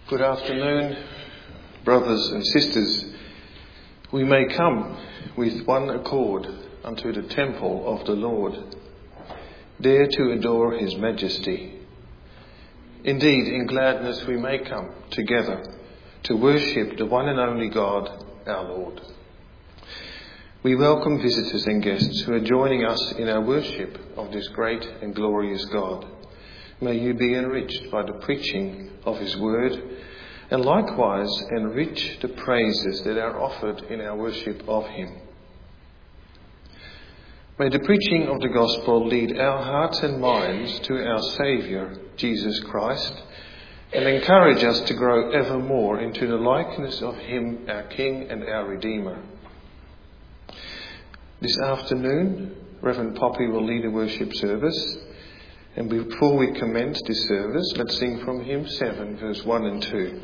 Good afternoon, brothers and sisters. We may come with one accord unto the temple of the Lord, there to adore his majesty. Indeed, in gladness we may come together to worship the one and only God, our Lord. We welcome visitors and guests who are joining us in our worship of this great and glorious God. May you be enriched by the preaching of his word, and likewise enrich the praises that are offered in our worship of him. May the preaching of the gospel lead our hearts and minds to our Saviour, Jesus Christ, and encourage us to grow ever more into the likeness of him, our King and our Redeemer. This afternoon, Reverend Poppy will lead a worship service. And before we commence this service, let's sing from hymn 7, verse 1 and 2.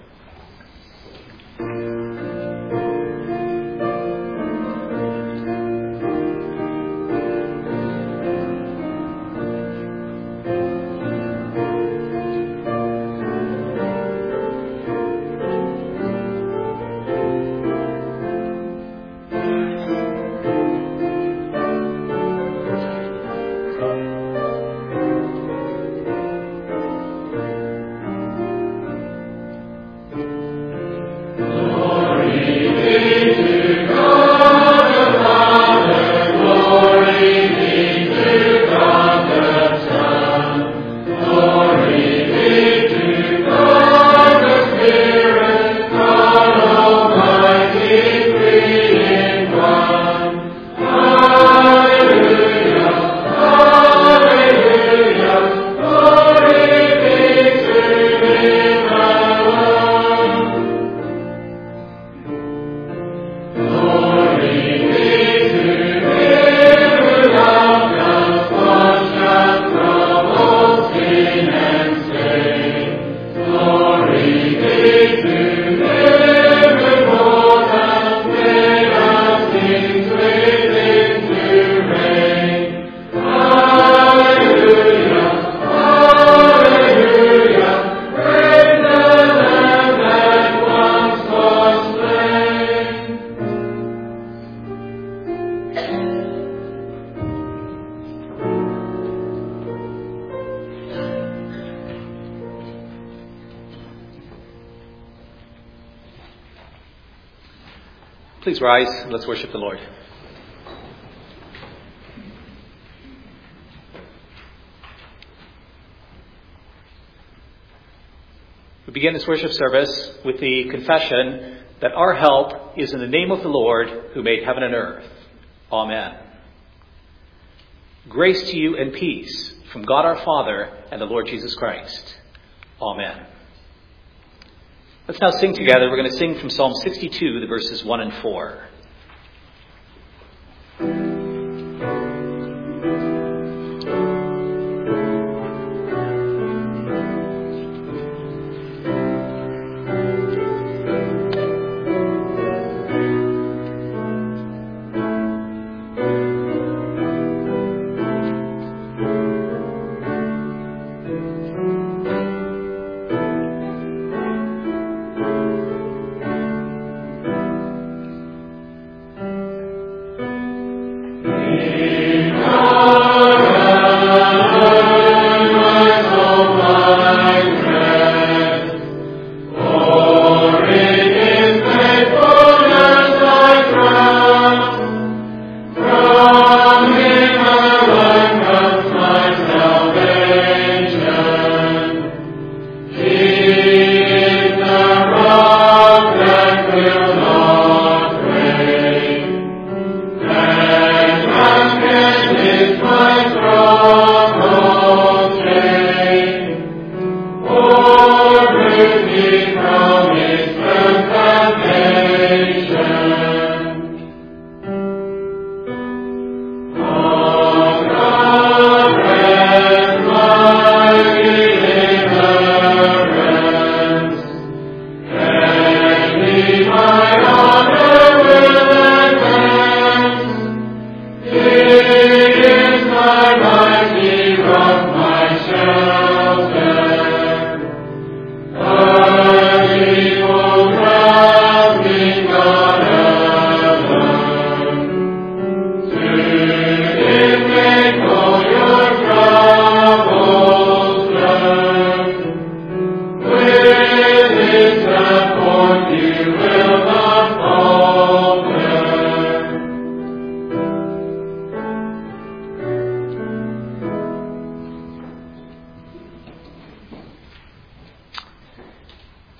Please rise and let's worship the Lord. We begin this worship service with the confession that our help is in the name of the Lord who made heaven and earth. Amen. Grace to you and peace from God our Father and the Lord Jesus Christ. Amen. Let's now sing together. We're going to sing from Psalm 62, the verses 1 and 4.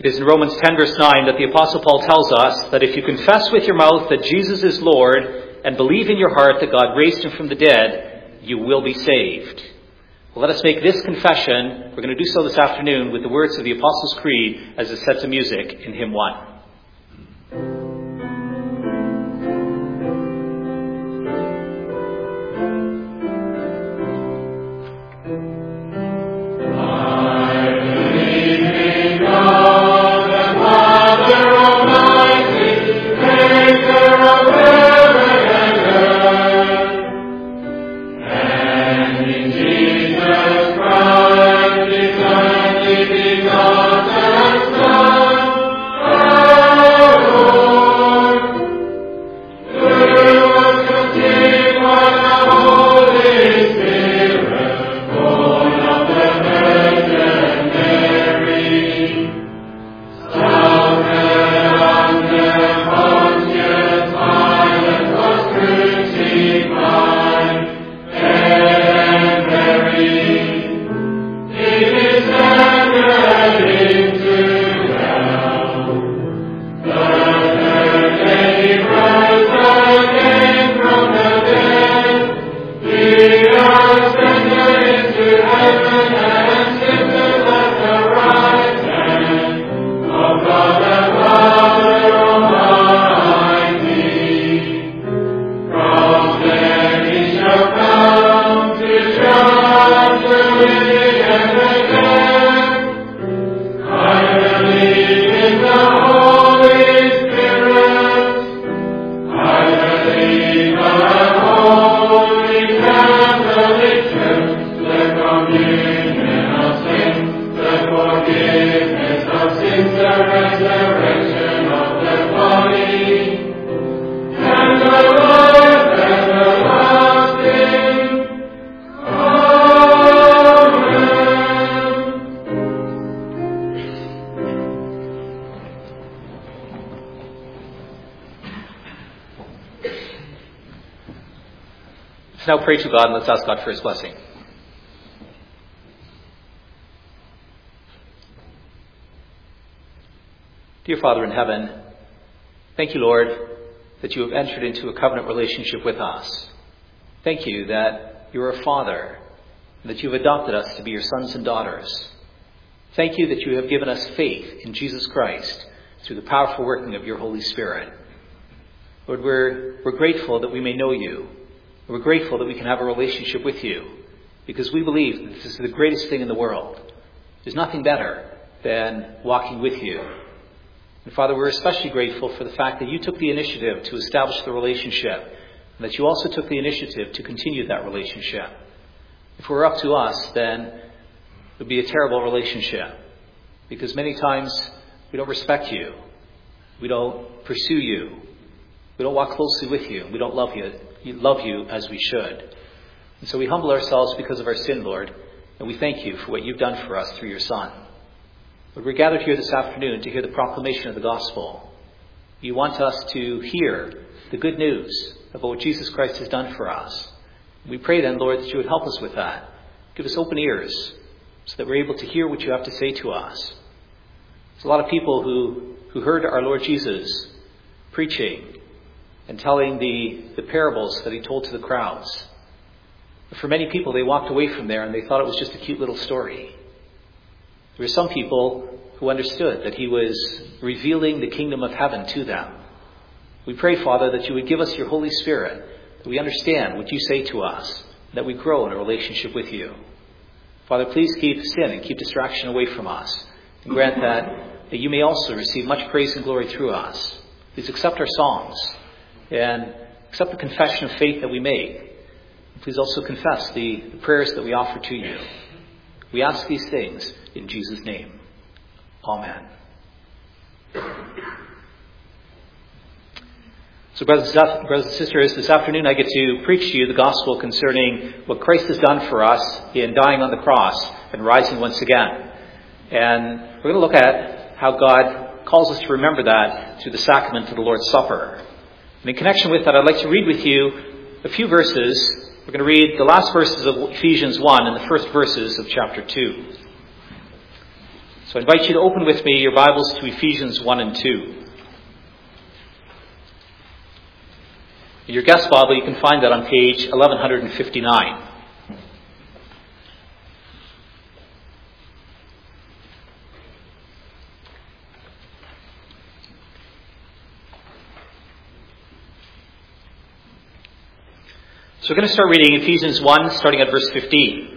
It is in Romans 10 verse 9 that the Apostle Paul tells us that if you confess with your mouth that Jesus is Lord and believe in your heart that God raised him from the dead, you will be saved. Well, let us make this confession. We're going to do so this afternoon with the words of the Apostles' Creed as it's set to music in hymn 1. Let's now pray to God and let's ask God for his blessing. Dear Father in heaven, thank you, Lord, that you have entered into a covenant relationship with us. Thank you that you are a Father and that you have adopted us to be your sons and daughters. Thank you that you have given us faith in Jesus Christ through the powerful working of your Holy Spirit. Lord, we're grateful that we may know you. We're grateful that we can have a relationship with you because we believe that this is the greatest thing in the world. There's nothing better than walking with you. And Father, we're especially grateful for the fact that you took the initiative to establish the relationship and that you also took the initiative to continue that relationship. If it were up to us, then it would be a terrible relationship because many times we don't respect you. We don't pursue you. We don't walk closely with you. We don't love you as we should. And so we humble ourselves because of our sin, Lord, and we thank you for what you've done for us through your Son. But we're gathered here this afternoon to hear the proclamation of the gospel. You want us to hear the good news about what Jesus Christ has done for us. We pray then, Lord, that you would help us with that. Give us open ears so that we're able to hear what you have to say to us. There's a lot of people who heard our Lord Jesus preaching and telling the parables that he told to the crowds. But for many people, they walked away from there and they thought it was just a cute little story. There were some people who understood that he was revealing the kingdom of heaven to them. We pray, Father, that you would give us your Holy Spirit, that we understand what you say to us, that we grow in a relationship with you. Father, please keep sin and keep distraction away from us, and grant that you may also receive much praise and glory through us. Please accept our songs, and accept the confession of faith that we make. Please also confess the prayers that we offer to you. We ask these things in Jesus' name. Amen. So brothers and sisters, this afternoon I get to preach to you the gospel concerning what Christ has done for us in dying on the cross and rising once again. And we're going to look at how God calls us to remember that through the sacrament of the Lord's Supper. And in connection with that, I'd like to read with you a few verses. We're going to read the last verses of Ephesians 1 and the first verses of chapter 2. So I invite you to open with me your Bibles to Ephesians 1 and 2. In your guest Bible, you can find that on page 1159. So we're going to start reading Ephesians 1, starting at verse 15.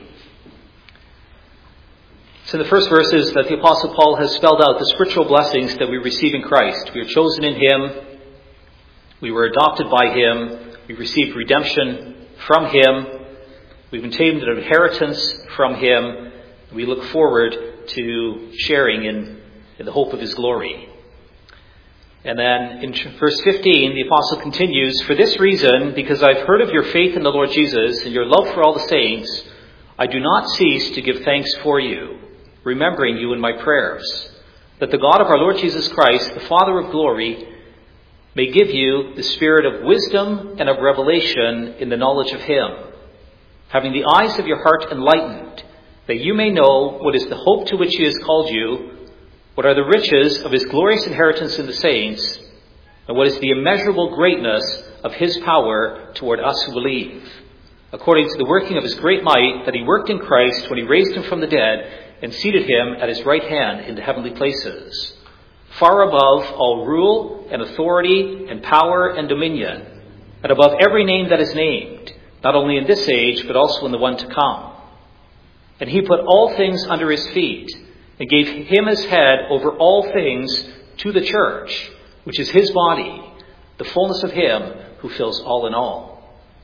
So in the first verses that the Apostle Paul has spelled out the spiritual blessings that we receive in Christ. We are chosen in Him. We were adopted by Him. We received redemption from Him. We've obtained an inheritance from Him. We look forward to sharing in the hope of His glory. And then in verse 15, the apostle continues, "For this reason, because I've heard of your faith in the Lord Jesus and your love for all the saints, I do not cease to give thanks for you, remembering you in my prayers, that the God of our Lord Jesus Christ, the Father of glory, may give you the spirit of wisdom and of revelation in the knowledge of Him, having the eyes of your heart enlightened, that you may know what is the hope to which He has called you, what are the riches of His glorious inheritance in the saints, and what is the immeasurable greatness of His power toward us who believe, according to the working of His great might that He worked in Christ when He raised Him from the dead and seated Him at His right hand in the heavenly places, far above all rule and authority and power and dominion, and above every name that is named, not only in this age, but also in the one to come. And He put all things under His feet, and gave Him as head over all things to the church, which is His body, the fullness of Him who fills all in all.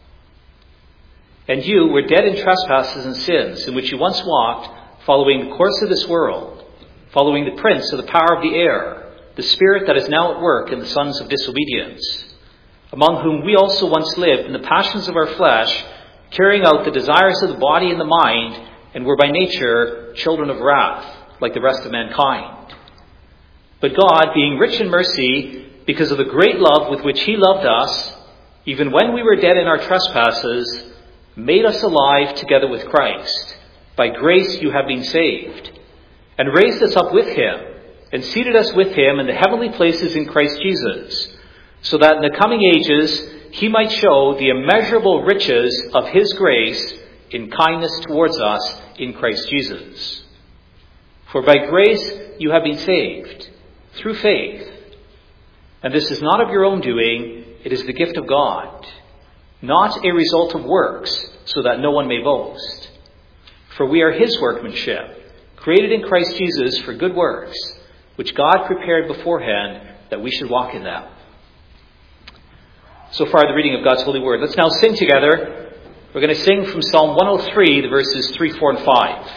And you were dead in trespasses and sins, in which you once walked, following the course of this world, following the prince of the power of the air, the spirit that is now at work in the sons of disobedience, among whom we also once lived in the passions of our flesh, carrying out the desires of the body and the mind, and were by nature children of wrath, like the rest of mankind. But God, being rich in mercy, because of the great love with which He loved us, even when we were dead in our trespasses, made us alive together with Christ. By grace you have been saved, and raised us up with Him, and seated us with Him in the heavenly places in Christ Jesus, so that in the coming ages He might show the immeasurable riches of His grace in kindness towards us in Christ Jesus. For by grace you have been saved, through faith. And this is not of your own doing, it is the gift of God, not a result of works, so that no one may boast. For we are His workmanship, created in Christ Jesus for good works, which God prepared beforehand that we should walk in them." So far, the reading of God's holy word. Let's now sing together. We're going to sing from Psalm 103, the verses 3, 4, and 5.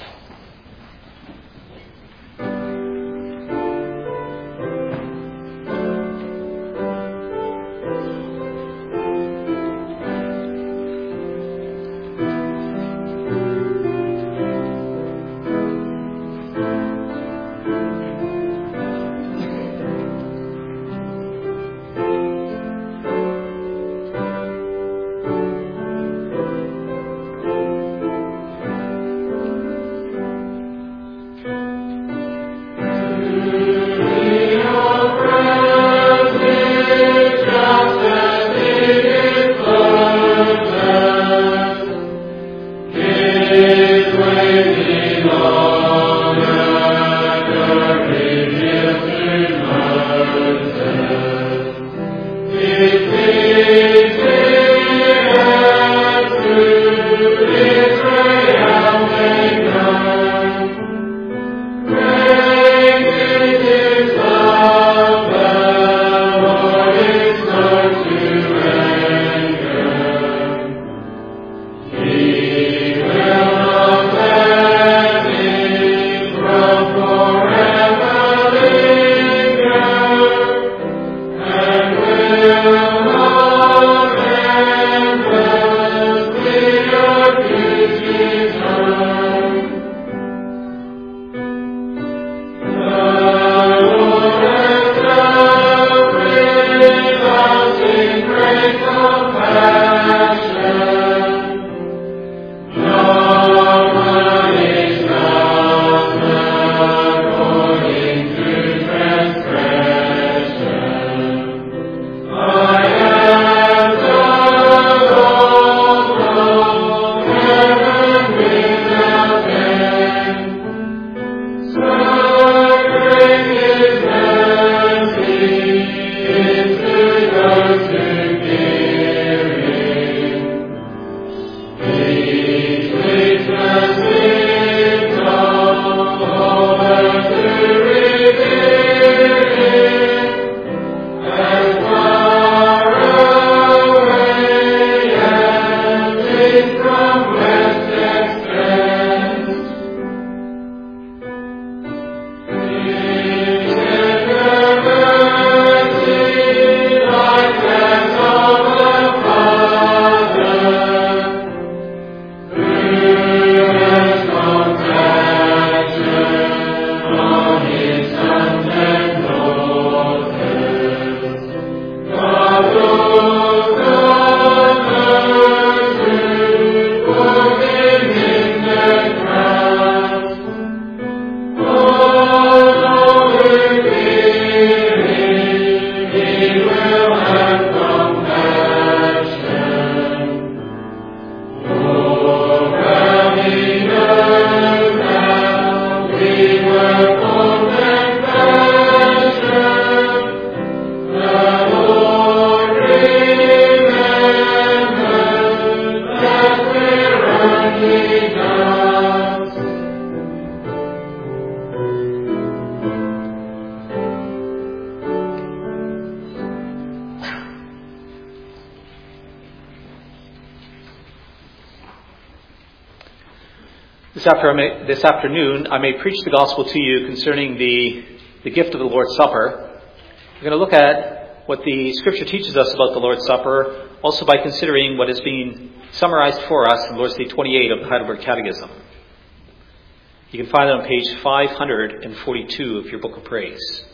This afternoon, I may preach the gospel to you concerning the gift of the Lord's Supper. We're going to look at what the Scripture teaches us about the Lord's Supper, also by considering what is being summarized for us in Lord's Day 28 of the Heidelberg Catechism. You can find it on page 542 of your Book of Praise.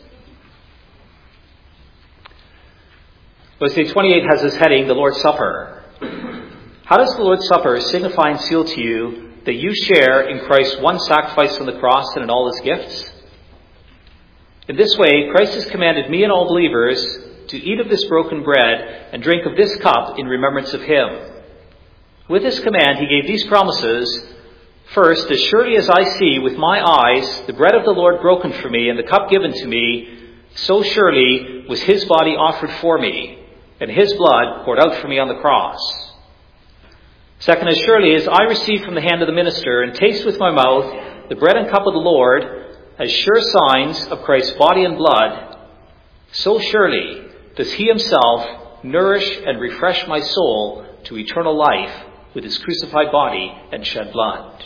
Lord's Day 28 has this heading, the Lord's Supper. How does the Lord's Supper signify and seal to you that you share in Christ's one sacrifice on the cross and in all his gifts? In this way, Christ has commanded me and all believers to eat of this broken bread and drink of this cup in remembrance of him. With this command, he gave these promises. First, as surely as I see with my eyes the bread of the Lord broken for me and the cup given to me, so surely was his body offered for me and his blood poured out for me on the cross. Second, as surely as I receive from the hand of the minister and taste with my mouth the bread and cup of the Lord as sure signs of Christ's body and blood, so surely does he himself nourish and refresh my soul to eternal life with his crucified body and shed blood.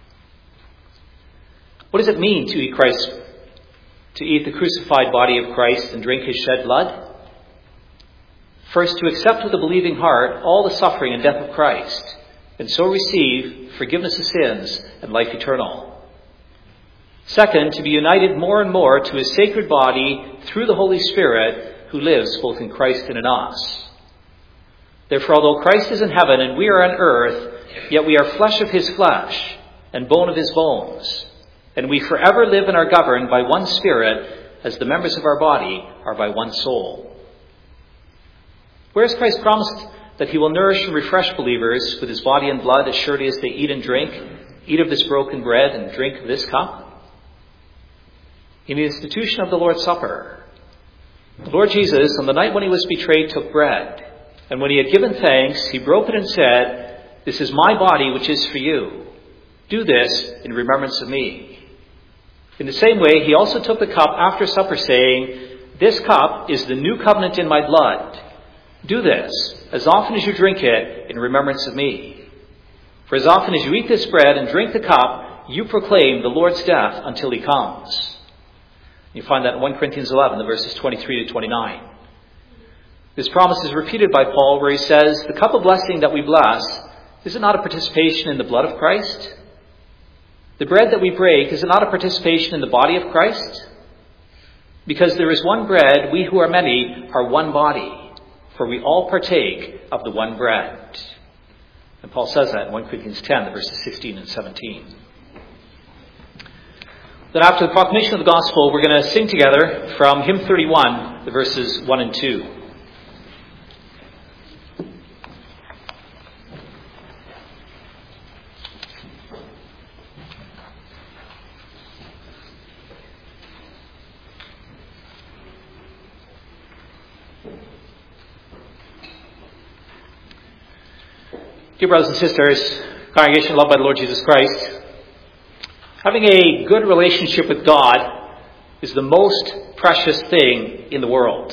What does it mean to eat the crucified body of Christ and drink his shed blood? First, to accept with a believing heart all the suffering and death of Christ, and so receive forgiveness of sins and life eternal. Second, to be united more and more to his sacred body through the Holy Spirit who lives both in Christ and in us. Therefore, although Christ is in heaven and we are on earth, yet we are flesh of his flesh and bone of his bones, and we forever live and are governed by one Spirit, as the members of our body are by one soul. Where has Christ promised that he will nourish and refresh believers with his body and blood as surely as they eat and drink, eat of this broken bread and drink of this cup? In the institution of the Lord's Supper, the Lord Jesus, on the night when he was betrayed, took bread, and when he had given thanks, he broke it and said, "This is my body which is for you. Do this in remembrance of me." In the same way, he also took the cup after supper, saying, "This cup is the new covenant in my blood. Do this as often as you drink it in remembrance of me. For as often as you eat this bread and drink the cup, you proclaim the Lord's death until he comes." You find that in 1 Corinthians 11, the verses 23 to 29. This promise is repeated by Paul, where he says, the cup of blessing that we bless, is it not a participation in the blood of Christ? The bread that we break, is it not a participation in the body of Christ? Because there is one bread, we who are many are one body, for we all partake of the one bread. And Paul says that in 1 Corinthians 10, the verses 16 and 17. Then after the proclamation of the gospel, we're going to sing together from hymn 31, the verses 1 and 2. Dear brothers and sisters, congregation loved by the Lord Jesus Christ, having a good relationship with God is the most precious thing in the world.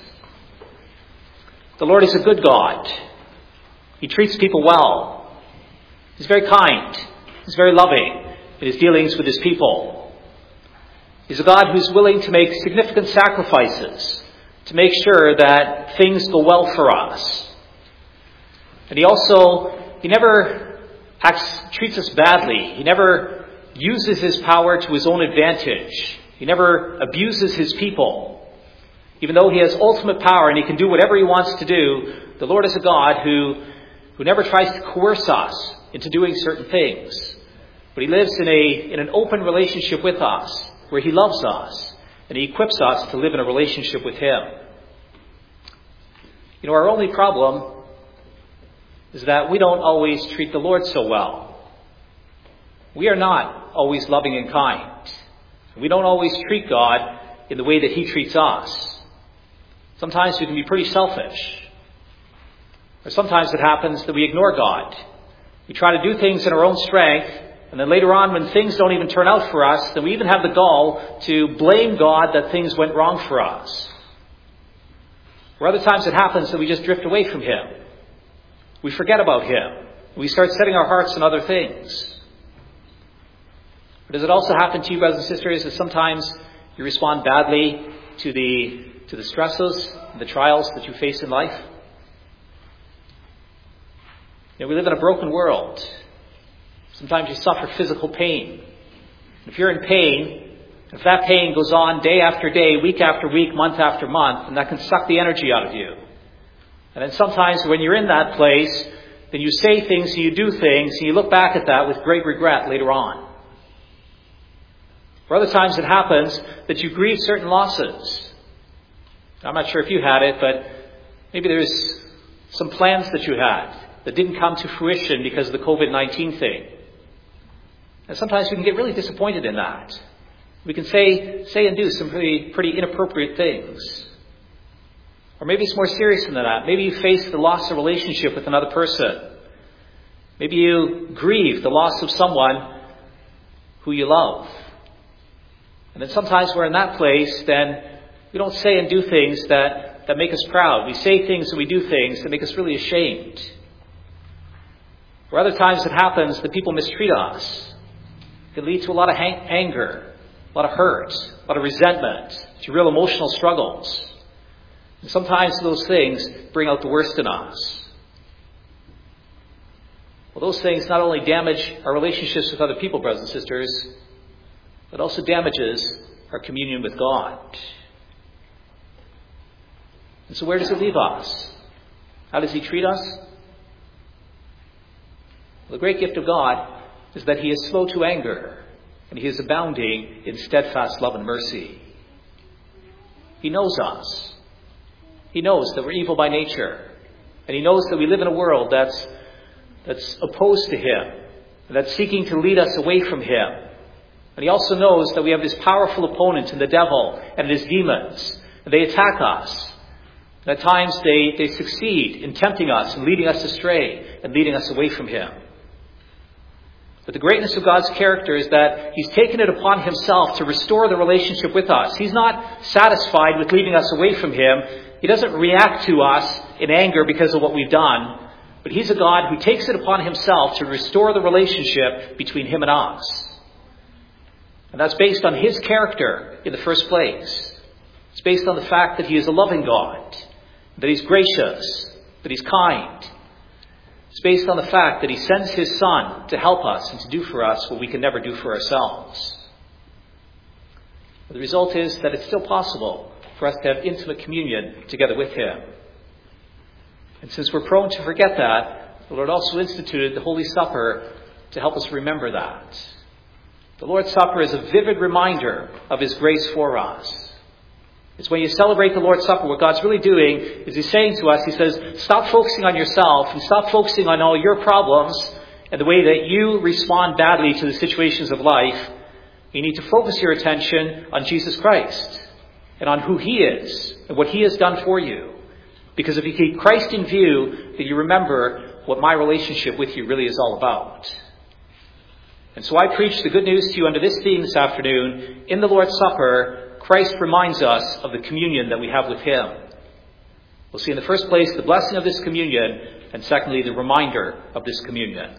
The Lord is a good God. He treats people well. He's very kind. He's very loving in his dealings with his people. He's a God who's willing to make significant sacrifices to make sure that things go well for us. And he never treats us badly. He never uses his power to his own advantage. He never abuses his people. Even though he has ultimate power and he can do whatever he wants to do, the Lord is a God who never tries to coerce us into doing certain things. But he lives in an open relationship with us, where he loves us, and he equips us to live in a relationship with him. Our only problem is that we don't always treat the Lord so well. We are not always loving and kind. We don't always treat God in the way that he treats us. Sometimes we can be pretty selfish. Or sometimes it happens that we ignore God. We try to do things in our own strength, and then later on when things don't even turn out for us, then we even have the gall to blame God that things went wrong for us. Or other times it happens that we just drift away from him. We forget about him. We start setting our hearts on other things. Or does it also happen to you, brothers and sisters, that sometimes you respond badly to the stresses, the trials that you face in life? We live in a broken world. Sometimes you suffer physical pain. If you're in pain, if that pain goes on day after day, week after week, month after month, then that can suck the energy out of you. And then sometimes when you're in that place, then you say things and you do things and you look back at that with great regret later on. Or other times it happens that you grieve certain losses. I'm not sure if you had it, but maybe there's some plans that you had that didn't come to fruition because of the COVID-19 thing. And sometimes we can get really disappointed in that. We can say and do some pretty inappropriate things. Or maybe it's more serious than that. Maybe you face the loss of relationship with another person. Maybe you grieve the loss of someone who you love. And then sometimes we're in that place, then we don't say and do things that make us proud. We say things and we do things that make us really ashamed. Or other times it happens that people mistreat us. It can lead to a lot of anger, a lot of hurt, a lot of resentment, to real emotional struggles. And sometimes those things bring out the worst in us. Well, those things not only damage our relationships with other people, brothers and sisters, but also damages our communion with God. And so where does it leave us? How does He treat us? Well, the great gift of God is that He is slow to anger, and He is abounding in steadfast love and mercy. He knows us. He knows that we're evil by nature, and He knows that we live in a world that's opposed to Him, and that's seeking to lead us away from Him. And He also knows that we have this powerful opponent in the devil and his demons, and they attack us. And at times they succeed in tempting us and leading us astray and leading us away from Him. But the greatness of God's character is that He's taken it upon Himself to restore the relationship with us. He's not satisfied with leading us away from Him. He doesn't react to us in anger because of what we've done. But He's a God who takes it upon Himself to restore the relationship between Him and us. And that's based on His character in the first place. It's based on the fact that He is a loving God, that He's gracious, that He's kind. It's based on the fact that He sends His Son to help us and to do for us what we can never do for ourselves. But the result is that it's still possible for us to have intimate communion together with Him. And since we're prone to forget that, the Lord also instituted the Holy Supper to help us remember that. The Lord's Supper is a vivid reminder of His grace for us. It's when you celebrate the Lord's Supper, what God's really doing is He's saying to us, He says, stop focusing on yourself and stop focusing on all your problems and the way that you respond badly to the situations of life. You need to focus your attention on Jesus Christ and on who He is and what He has done for you. Because if you keep Christ in view, then you remember what my relationship with you really is all about. And so I preach the good news to you under this theme this afternoon. In the Lord's Supper, Christ reminds us of the communion that we have with Him. We'll see in the first place the blessing of this communion, and secondly, the reminder of this communion.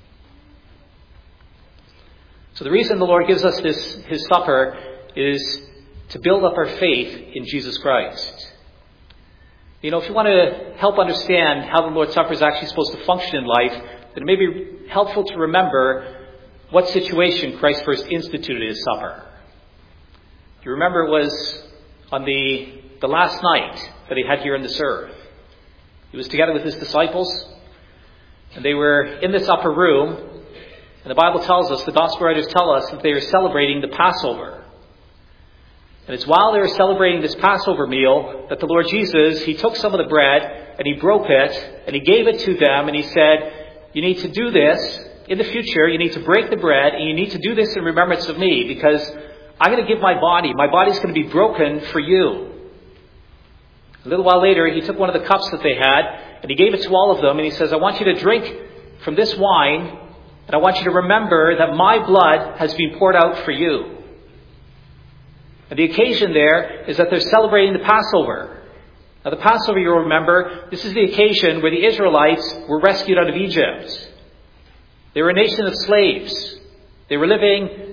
So the reason the Lord gives us His supper is to build up our faith in Jesus Christ. If you want to help understand how the Lord's Supper is actually supposed to function in life, then it may be helpful to remember what situation Christ first instituted His supper. You remember it was on the last night that He had here on this earth. He was together with His disciples, and they were in this upper room, and the Bible tells us, the Gospel writers tell us, that they are celebrating the Passover. And it's while they were celebrating this Passover meal that the Lord Jesus, He took some of the bread, and He broke it, and He gave it to them, and He said, you need to do this. In the future, you need to break the bread, and you need to do this in remembrance of me, because I'm going to give my body. My body's going to be broken for you. A little while later, He took one of the cups that they had, and He gave it to all of them, and He says, I want you to drink from this wine, and I want you to remember that my blood has been poured out for you. And the occasion there is that they're celebrating the Passover. Now, the Passover, you'll remember, this is the occasion where the Israelites were rescued out of Egypt. They were a nation of slaves. They were living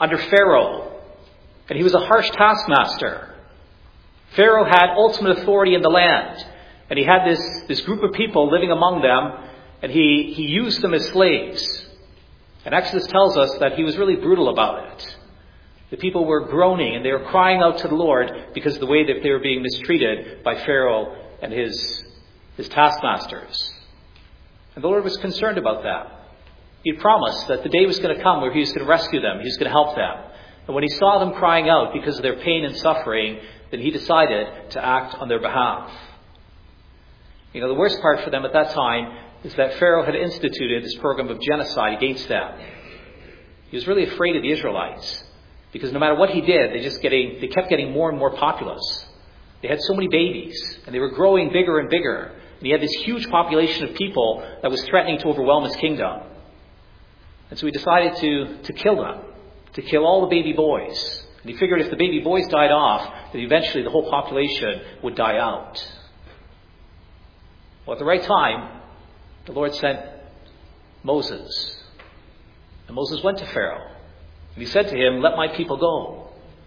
under Pharaoh, and he was a harsh taskmaster. Pharaoh had ultimate authority in the land, and he had this group of people living among them, and he used them as slaves. And Exodus tells us that he was really brutal about it. The people were groaning and they were crying out to the Lord because of the way that they were being mistreated by Pharaoh and his taskmasters. And the Lord was concerned about that. He had promised that the day was going to come where he was going to rescue them, he was going to help them. And when he saw them crying out because of their pain and suffering, then he decided to act on their behalf. You know, the worst part for them at that time is that Pharaoh had instituted this program of genocide against them. He was really afraid of the Israelites because no matter what he did, they kept getting more and more populous. They had so many babies and they were growing bigger and bigger. And he had this huge population of people that was threatening to overwhelm his kingdom. And so he decided to kill them, to kill all the baby boys. And he figured if the baby boys died off, then eventually the whole population would die out. Well, at the right time, the Lord sent Moses. And Moses went to Pharaoh. And he said to him, "Let my people go."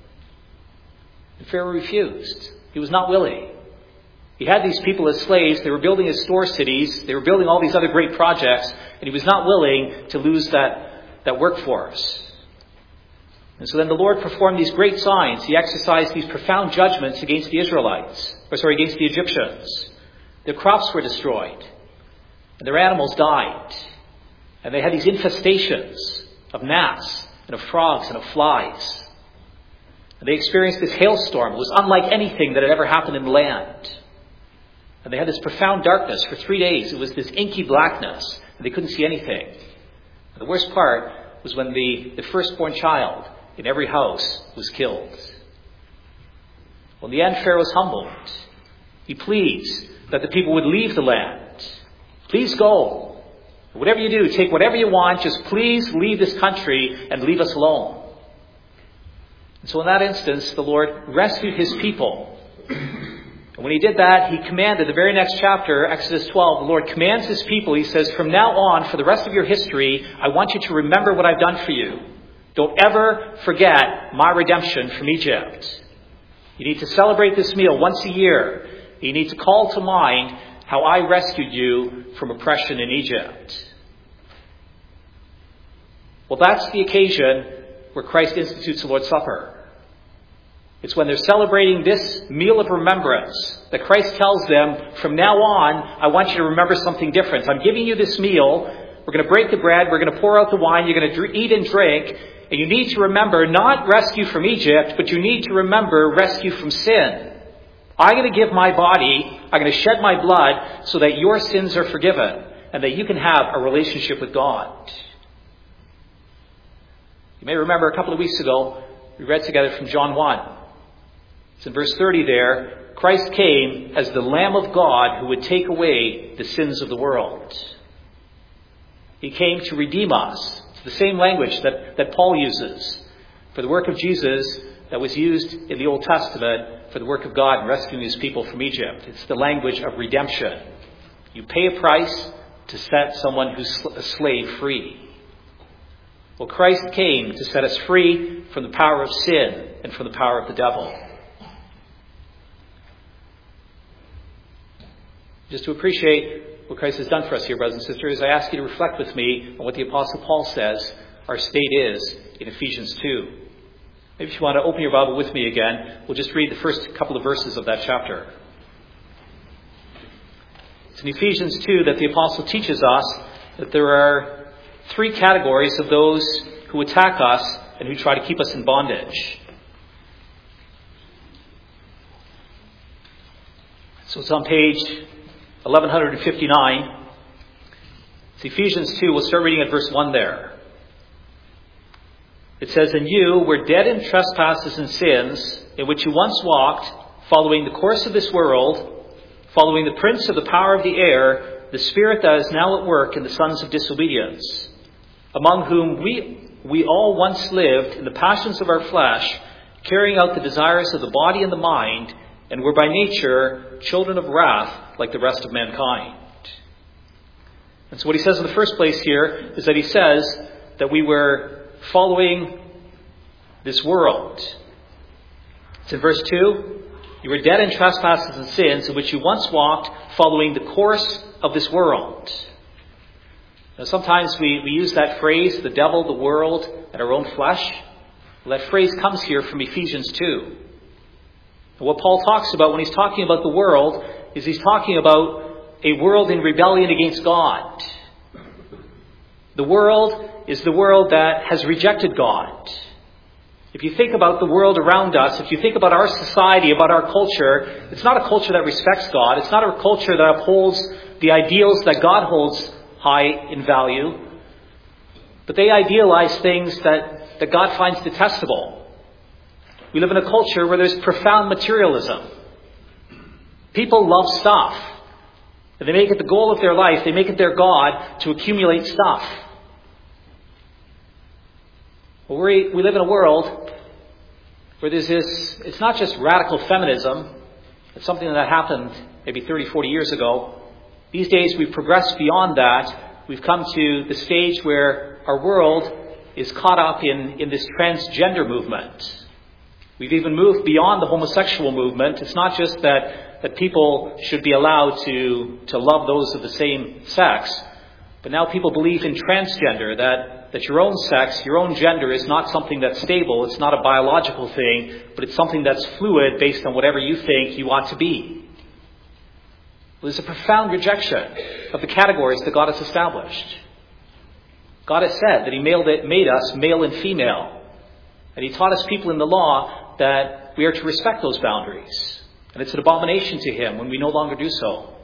And Pharaoh refused. He was not willing. He had these people as slaves. They were building his store cities. They were building all these other great projects. And he was not willing to lose that workforce. And so then the Lord performed these great signs. He exercised these profound judgments against the against the Egyptians. Their crops were destroyed. And their animals died. And they had these infestations of gnats and of frogs and of flies. And they experienced this hailstorm. It was unlike anything that had ever happened in the land. And they had this profound darkness for 3 days. It was this inky blackness. And they couldn't see anything. And the worst part was when the firstborn child in every house was killed. Well, in the end, Pharaoh was humbled. He pleads that the people would leave the land. Please go. Whatever you do, take whatever you want. Just please leave this country and leave us alone. And so in that instance, the Lord rescued his people. And when he did that, he commanded, the very next chapter, Exodus 12, the Lord commands his people. He says, "From now on, for the rest of your history, I want you to remember what I've done for you. Don't ever forget my redemption from Egypt. You need to celebrate this meal once a year. You need to call to mind how I rescued you from oppression in Egypt." Well, that's the occasion where Christ institutes the Lord's Supper. It's when they're celebrating this meal of remembrance that Christ tells them, from now on, I want you to remember something different. I'm giving you this meal. We're going to break the bread. We're going to pour out the wine. You're going to eat and drink. And you need to remember not rescue from Egypt, but you need to remember rescue from sin. I'm going to give my body, I'm going to shed my blood so that your sins are forgiven and that you can have a relationship with God. You may remember a couple of weeks ago, we read together from John 1. It's in verse 30 there. Christ came as the Lamb of God who would take away the sins of the world. He came to redeem us. It's the same language that Paul uses for the work of Jesus that was used in the Old Testament for the work of God in rescuing his people from Egypt. It's the language of redemption. You pay a price to set someone who's a slave free. Well, Christ came to set us free from the power of sin and from the power of the devil. Just to appreciate what Christ has done for us here, brothers and sisters, I ask you to reflect with me on what the Apostle Paul says our state is in Ephesians 2. Maybe if you want to open your Bible with me again, we'll just read the first couple of verses of that chapter. It's in Ephesians 2 that the Apostle teaches us that there are 3 categories of those who attack us and who try to keep us in bondage. So it's on page 1159. It's Ephesians 2. We'll start reading at verse 1 there. It says, "And you were dead in trespasses and sins, in which you once walked, following the course of this world, following the prince of the power of the air, the spirit that is now at work in the sons of disobedience, among whom we all once lived in the passions of our flesh, carrying out the desires of the body and the mind, and were by nature children of wrath like the rest of mankind." And so what he says in the first place here is that he says that we were following this world. It's in verse 2. You were dead in trespasses and sins in which you once walked, following the course of this world. Now, sometimes we use that phrase, the devil, the world, and our own flesh. Well, that phrase comes here from Ephesians 2. And what Paul talks about when he's talking about the world is he's talking about a world in rebellion against God. The world is the world that has rejected God. If you think about the world around us, if you think about our society, about our culture, it's not a culture that respects God. It's not a culture that upholds the ideals that God holds high in value. But they idealize things that God finds detestable. We live in a culture where there's profound materialism. People love stuff. And they make it the goal of their life. They make it their God to accumulate stuff. Well, we live in a world where there's this, it's not just radical feminism. It's something that happened maybe 30, 40 years ago. These days we've progressed beyond that. We've come to the stage where our world is caught up in this transgender movement. We've even moved beyond the homosexual movement. It's not just that people should be allowed to love those of the same sex, but now people believe in transgender, that your own sex, your own gender is not something that's stable. It's not a biological thing, but it's something that's fluid based on whatever you think you ought to be. There's a profound rejection of the categories that God has established. God has said that He made us male and female. And He taught us people in the law that we are to respect those boundaries. And it's an abomination to Him when we no longer do so.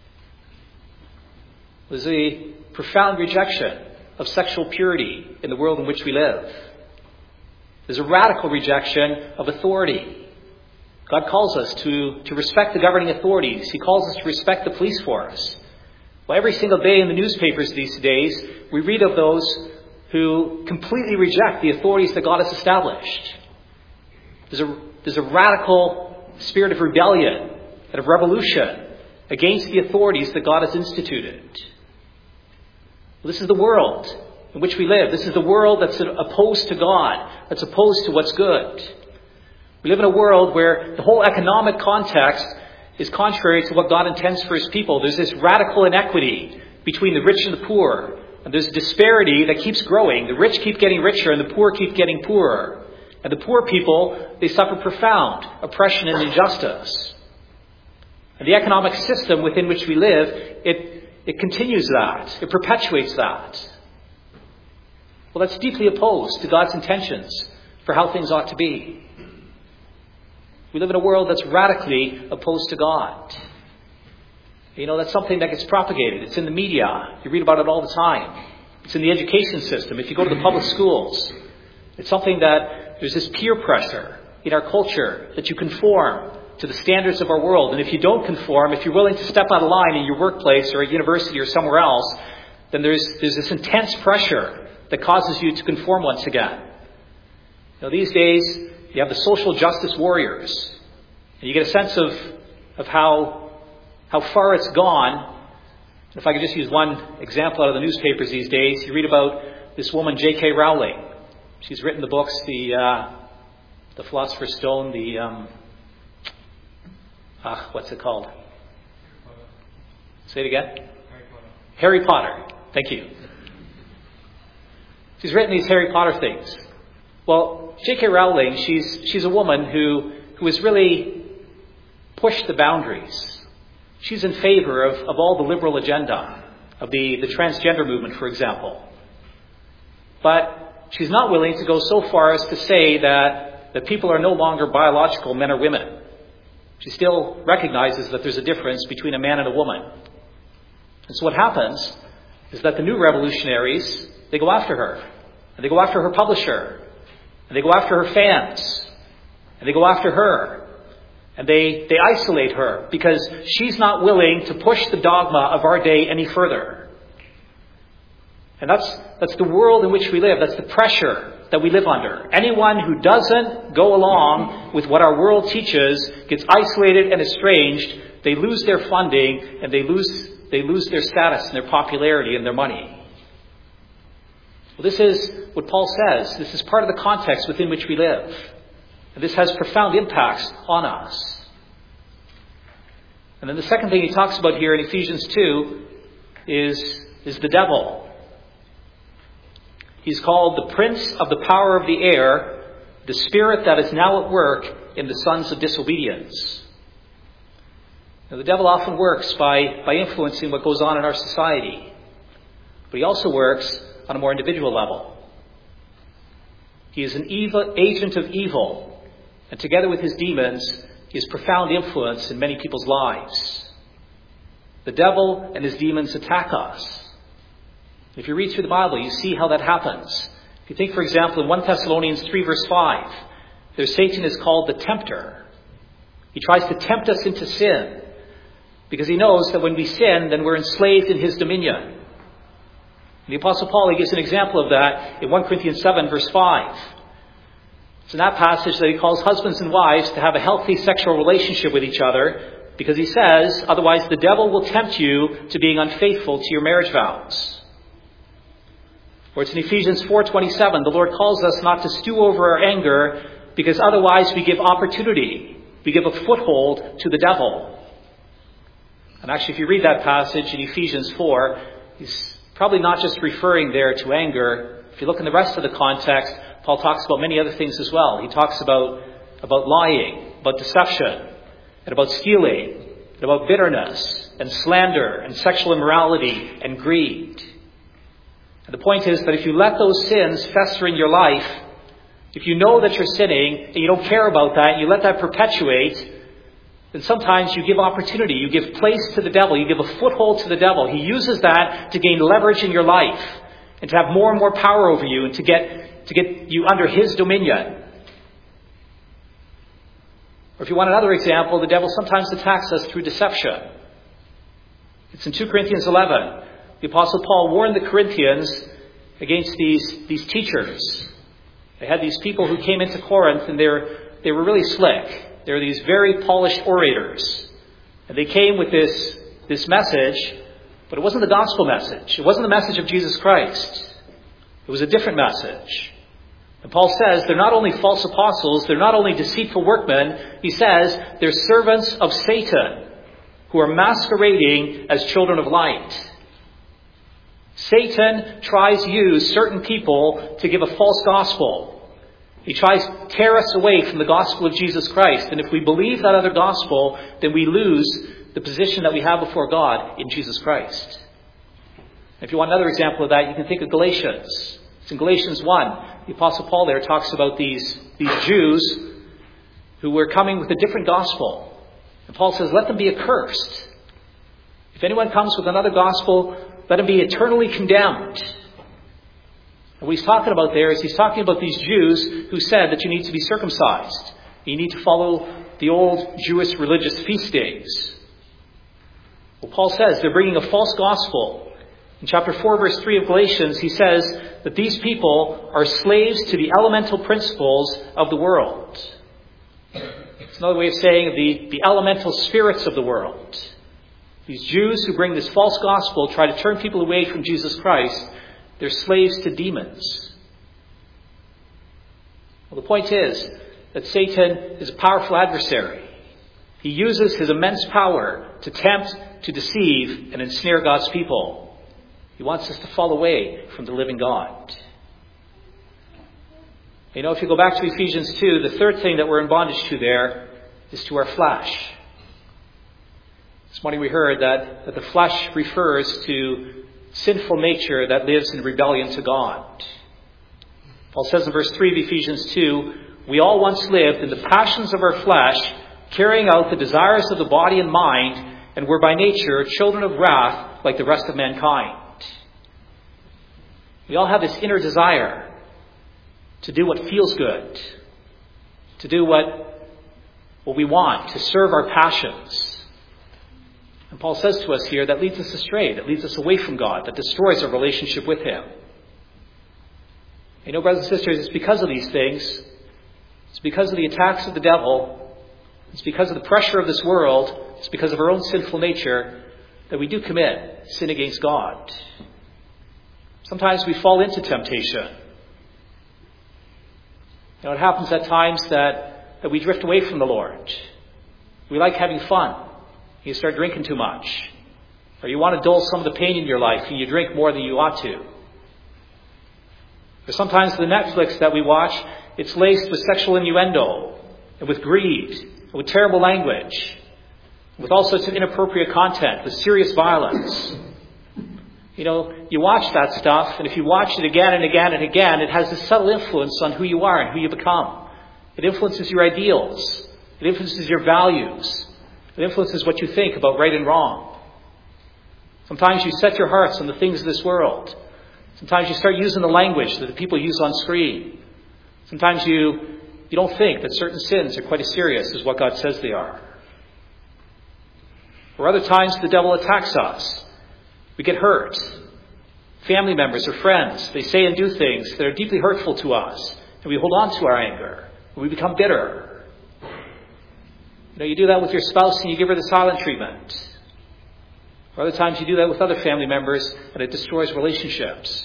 There's a profound rejection of sexual purity in the world in which we live. There's a radical rejection of authority. God calls us to respect the governing authorities. He calls us to respect the police force. Well, every single day in the newspapers these days, we read of those who completely reject the authorities that God has established. There's a radical spirit of rebellion and of revolution against the authorities that God has instituted. Well, this is the world in which we live. This is the world that's opposed to God, that's opposed to what's good. We live in a world where the whole economic context is contrary to what God intends for His people. There's this radical inequity between the rich and the poor. And there's a disparity that keeps growing. The rich keep getting richer and the poor keep getting poorer. And the poor people, they suffer profound oppression and injustice. And the economic system within which we live, it continues that. It perpetuates that. Well, that's deeply opposed to God's intentions for how things ought to be. We live in a world that's radically opposed to God. You know, that's something that gets propagated. It's in the media. You read about it all the time. It's in the education system. If you go to the public schools, it's something that there's this peer pressure in our culture that you conform to the standards of our world. And if you don't conform, if you're willing to step out of line in your workplace or at university or somewhere else, then there's this intense pressure that causes you to conform once again. You know, these days, you have the social justice warriors. And you get a sense of how far it's gone. If I could just use one example out of the newspapers these days, you read about this woman, J.K. Rowling. She's written the books, the Philosopher's Stone, what's it called? Say it again? Harry Potter. Thank you. She's written these Harry Potter things. Well, J.K. Rowling, she's a woman who has really pushed the boundaries. She's in favor of all the liberal agenda, of the transgender movement, for example. But she's not willing to go so far as to say that people are no longer biological men or women. She still recognizes that there's a difference between a man and a woman. And so what happens is that the new revolutionaries, they go after her. And they go after her publisher. And they go after her fans. And they go after her. And they isolate her because she's not willing to push the dogma of our day any further. And that's the world in which we live. That's the pressure that we live under. Anyone who doesn't go along with what our world teaches gets isolated and estranged. They lose their funding and they lose their status and their popularity and their money. Well, Well, this is what Paul says. This is part of the context within which we live. And this has profound impacts on us. And then the second thing he talks about here in Ephesians 2 is the devil. He's called the prince of the power of the air, the spirit that is now at work in the sons of disobedience. Now, the devil often works by influencing what goes on in our society. But he also works on a more individual level. He is an evil agent of evil, and together with his demons, he has profound influence in many people's lives. The devil and his demons attack us. If you read through the Bible, you see how that happens. If you think, for example, in 1 Thessalonians 3 verse 5, Satan is called the tempter. He tries to tempt us into sin because he knows that when we sin, then we're enslaved in his dominion. And the Apostle Paul, he gives an example of that in 1 Corinthians 7 verse 5. It's in that passage that he calls husbands and wives to have a healthy sexual relationship with each other because he says, otherwise the devil will tempt you to being unfaithful to your marriage vows. Or it's in Ephesians 4:27, the Lord calls us not to stew over our anger because otherwise we give opportunity. We give a foothold to the devil. And actually, if you read that passage in Ephesians 4, he's probably not just referring there to anger. If you look in the rest of the context, Paul talks about many other things as well. He talks about lying, about deception, and about stealing, and about bitterness, and slander, and sexual immorality, and greed. And the point is that if you let those sins fester in your life, if you know that you're sinning and you don't care about that, and you let that perpetuate, then sometimes you give opportunity, you give place to the devil, you give a foothold to the devil. He uses that to gain leverage in your life and to have more and more power over you and to get you under his dominion. Or if you want another example, the devil sometimes attacks us through deception. It's in 2 Corinthians 11. The Apostle Paul warned the Corinthians against these teachers. They had these people who came into Corinth and they were really slick. They were these very polished orators. And they came with this message, but it wasn't the gospel message. It wasn't the message of Jesus Christ. It was a different message. And Paul says they're not only false apostles, they're not only deceitful workmen. He says they're servants of Satan who are masquerading as children of light. Satan tries to use certain people to give a false gospel. He tries to tear us away from the gospel of Jesus Christ. And if we believe that other gospel, then we lose the position that we have before God in Jesus Christ. If you want another example of that, you can think of Galatians. It's in Galatians 1. The Apostle Paul there talks about these Jews who were coming with a different gospel. And Paul says, let them be accursed. If anyone comes with another gospel, let him be eternally condemned. And what he's talking about there is he's talking about these Jews who said that you need to be circumcised. You need to follow the old Jewish religious feast days. Well, Paul says they're bringing a false gospel. In chapter 4, verse 3 of Galatians, he says that these people are slaves to the elemental principles of the world. It's another way of saying the elemental spirits of the world. These Jews who bring this false gospel try to turn people away from Jesus Christ. They're slaves to demons. Well, the point is that Satan is a powerful adversary. He uses his immense power to tempt, to deceive, and ensnare God's people. He wants us to fall away from the living God. You know, if you go back to Ephesians 2, the third thing that we're in bondage to there is to our flesh. This morning we heard that the flesh refers to sinful nature that lives in rebellion to God. Paul says in verse 3 of Ephesians 2, we all once lived in the passions of our flesh, carrying out the desires of the body and mind, and were by nature children of wrath like the rest of mankind. We all have this inner desire to do what feels good, to do what we want, to serve our passions. And Paul says to us here that leads us astray, that leads us away from God, that destroys our relationship with Him. You know, brothers and sisters, it's because of these things, it's because of the attacks of the devil, it's because of the pressure of this world, it's because of our own sinful nature that we do commit sin against God. Sometimes we fall into temptation. It happens at times that we drift away from the Lord. We like having fun. You start drinking too much. Or you want to dull some of the pain in your life and you drink more than you ought to. Or sometimes the Netflix that we watch, it's laced with sexual innuendo, and with greed, and with terrible language, with all sorts of inappropriate content, with serious violence. You watch that stuff, and if you watch it again and again and again, it has a subtle influence on who you are and who you become. It influences your ideals. It influences your values. It influences what you think about right and wrong. Sometimes you set your hearts on the things of this world. Sometimes you start using the language that the people use on screen. Sometimes you don't think that certain sins are quite as serious as what God says they are. Or other times the devil attacks us. We get hurt. Family members or friends, they say and do things that are deeply hurtful to us. And we hold on to our anger. And we become bitter. You do that with your spouse and you give her the silent treatment. Or other times you do that with other family members and it destroys relationships.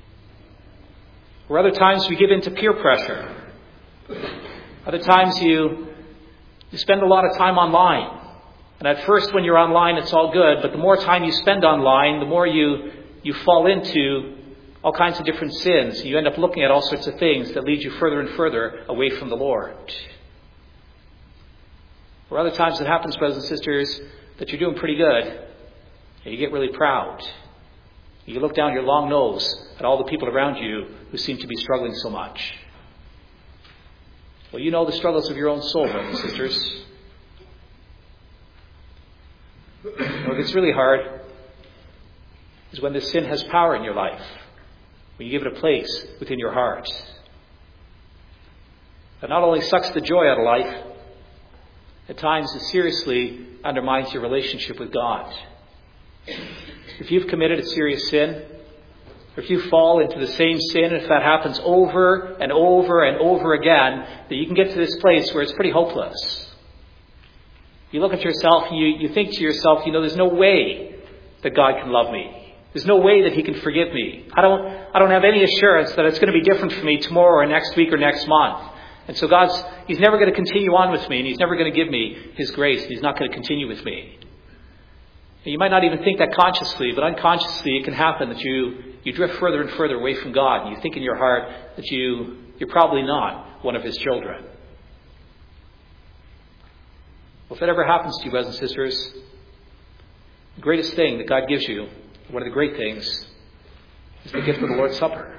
Or other times we give in to peer pressure. Other times you spend a lot of time online. And at first when you're online it's all good, but the more time you spend online, the more you fall into all kinds of different sins. You end up looking at all sorts of things that lead you further and further away from the Lord. Or other times it happens, brothers and sisters, that you're doing pretty good. And you get really proud. You look down your long nose at all the people around you who seem to be struggling so much. Well, you know the struggles of your own soul, brothers and sisters. What gets really hard is when this sin has power in your life. When you give it a place within your heart. That not only sucks the joy out of life, at times it seriously undermines your relationship with God. If you've committed a serious sin, or if you fall into the same sin, if that happens over and over and over again, that you can get to this place where it's pretty hopeless. You look at yourself and you think to yourself, there's no way that God can love me. There's no way that He can forgive me. I don't have any assurance that it's going to be different for me tomorrow or next week or next month. And so He's never going to continue on with me, and He's never going to give me His grace, and He's not going to continue with me. And you might not even think that consciously, but unconsciously it can happen that you drift further and further away from God, and you think in your heart that you're probably not one of His children. Well, if that ever happens to you, brothers and sisters, the greatest thing that God gives you, one of the great things, is the gift of the Lord's Supper.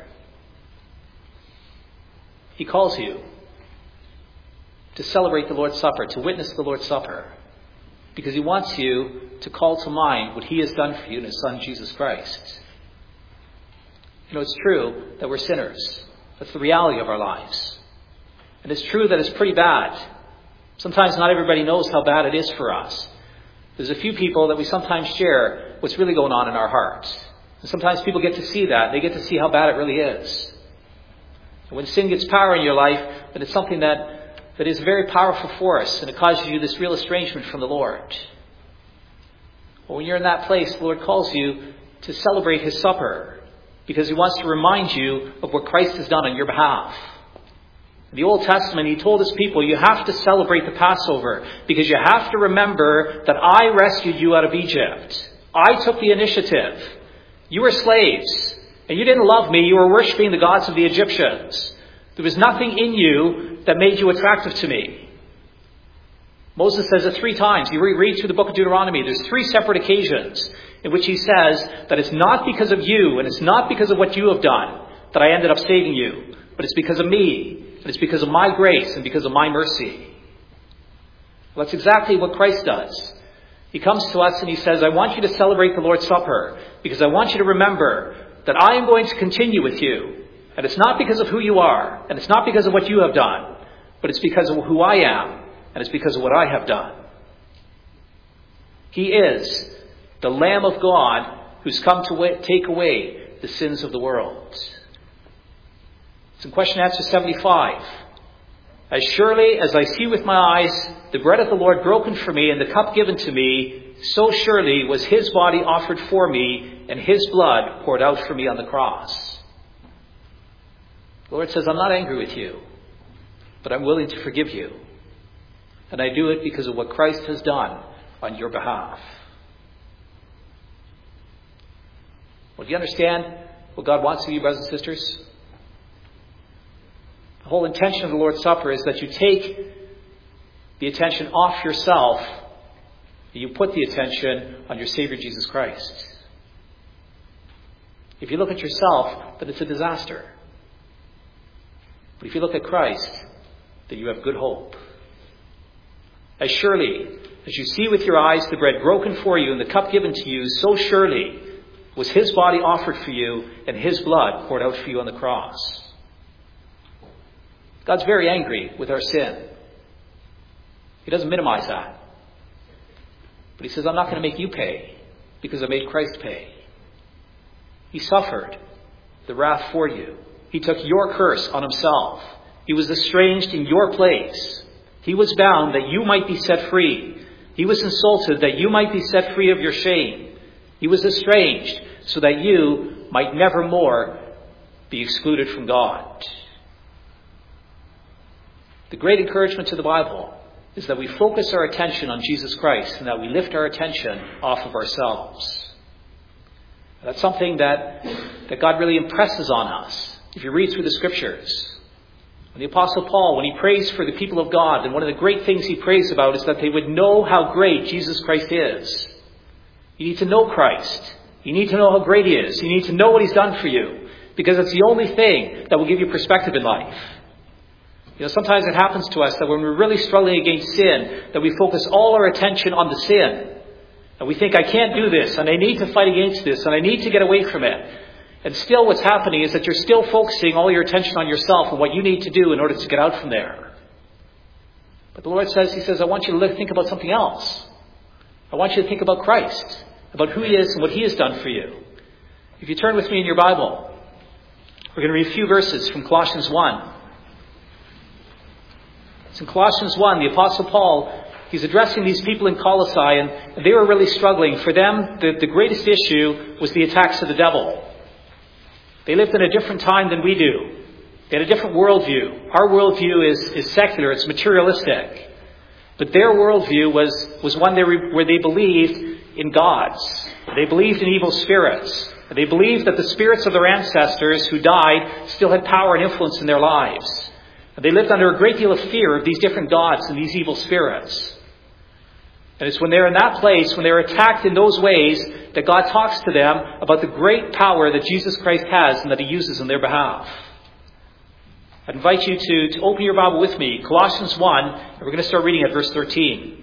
He calls you to celebrate the Lord's Supper, to witness the Lord's Supper, because He wants you to call to mind what He has done for you in His Son, Jesus Christ. It's true that we're sinners. That's the reality of our lives. And it's true that it's pretty bad. Sometimes not everybody knows how bad it is for us. There's a few people that we sometimes share what's really going on in our hearts. And sometimes people get to see that. They get to see how bad it really is. And when sin gets power in your life, then it's something that is very powerful for us, and it causes you this real estrangement from the Lord. Well, when you're in that place, the Lord calls you to celebrate His supper, because He wants to remind you of what Christ has done on your behalf. In the Old Testament, He told His people, you have to celebrate the Passover, because you have to remember that I rescued you out of Egypt. I took the initiative. You were slaves, and you didn't love me. You were worshiping the gods of the Egyptians. There was nothing in you that made you attractive to me. Moses says it 3 times. You read through the book of Deuteronomy. There's 3 separate occasions in which he says that it's not because of you and it's not because of what you have done that I ended up saving you, but it's because of me, and it's because of my grace and because of my mercy. Well, that's exactly what Christ does. He comes to us and He says, I want you to celebrate the Lord's Supper because I want you to remember that I am going to continue with you. And it's not because of who you are, and it's not because of what you have done, but it's because of who I am, and it's because of what I have done. He is the Lamb of God who's come to take away the sins of the world. It's in question answer 75. As surely as I see with my eyes the bread of the Lord broken for me and the cup given to me, so surely was his body offered for me and his blood poured out for me on the cross. The Lord says, I'm not angry with you, but I'm willing to forgive you. And I do it because of what Christ has done on your behalf. Well, do you understand what God wants of you, brothers and sisters? The whole intention of the Lord's Supper is that you take the attention off yourself and you put the attention on your Savior, Jesus Christ. If you look at yourself, then it's a disaster. But if you look at Christ, then you have good hope. As surely as you see with your eyes the bread broken for you and the cup given to you, so surely was his body offered for you and his blood poured out for you on the cross. God's very angry with our sin. He doesn't minimize that. But he says, I'm not going to make you pay because I made Christ pay. He suffered the wrath for you. He took your curse on himself. He was estranged in your place. He was bound that you might be set free. He was insulted that you might be set free of your shame. He was estranged so that you might never more be excluded from God. The great encouragement to the Bible is that we focus our attention on Jesus Christ and that we lift our attention off of ourselves. That's something that God really impresses on us. If you read through the Scriptures, when the Apostle Paul, when he prays for the people of God, and one of the great things he prays about is that they would know how great Jesus Christ is. You need to know Christ. You need to know how great he is. You need to know what he's done for you, because it's the only thing that will give you perspective in life. Sometimes it happens to us that when we're really struggling against sin, that we focus all our attention on the sin. And we think, I can't do this, and I need to fight against this, and I need to get away from it. And still what's happening is that you're still focusing all your attention on yourself and what you need to do in order to get out from there. But the Lord says, he says, I want you to think about something else. I want you to think about Christ, about who he is and what he has done for you. If you turn with me in your Bible, we're going to read a few verses from Colossians 1. It's in Colossians 1, the Apostle Paul, he's addressing these people in Colossae, and they were really struggling. For them, the greatest issue was the attacks of the devil. They lived in a different time than we do. They had a different worldview. Our worldview is secular, it's materialistic. But their worldview was one where they believed in gods. They believed in evil spirits. They believed that the spirits of their ancestors who died still had power and influence in their lives. And they lived under a great deal of fear of these different gods and these evil spirits. And it's when they're in that place, when they're attacked in those ways, that God talks to them about the great power that Jesus Christ has and that he uses on their behalf. I invite you to open your Bible with me, Colossians 1, and we're going to start reading at verse 13.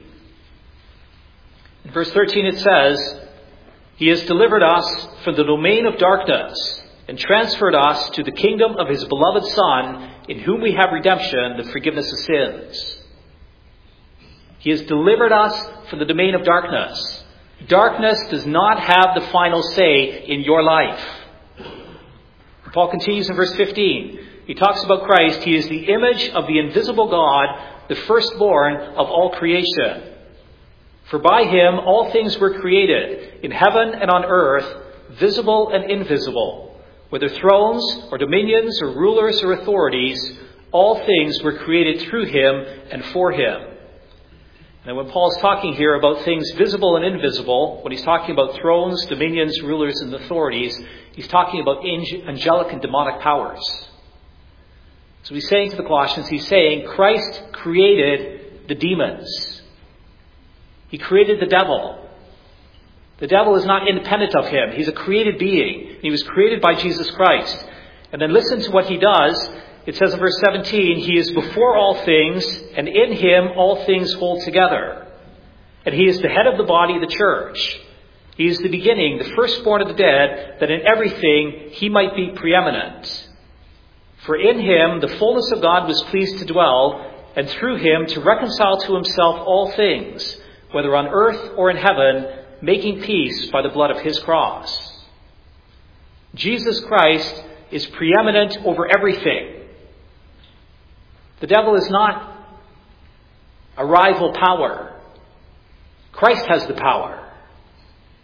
In verse 13 it says, he has delivered us from the domain of darkness and transferred us to the kingdom of his beloved Son, in whom we have redemption, the forgiveness of sins. He has delivered us from the domain of darkness. Darkness does not have the final say in your life. Paul continues in verse 15. He talks about Christ. He is the image of the invisible God, the firstborn of all creation. For by him all things were created, in heaven and on earth, visible and invisible. Whether thrones or dominions or rulers or authorities, all things were created through him and for him. And when Paul's talking here about things visible and invisible, when he's talking about thrones, dominions, rulers, and authorities, he's talking about angelic and demonic powers. So he's saying to the Colossians, he's saying Christ created the demons. He created the devil. The devil is not independent of him. He's a created being. He was created by Jesus Christ. And then listen to what he does. It says in verse 17, he is before all things, and in him all things hold together. And he is the head of the body, the church. He is the beginning, the firstborn of the dead, that in everything he might be preeminent. For in him the fullness of God was pleased to dwell, and through him to reconcile to himself all things, whether on earth or in heaven, making peace by the blood of his cross. Jesus Christ is preeminent over everything. The devil is not a rival power. Christ has the power.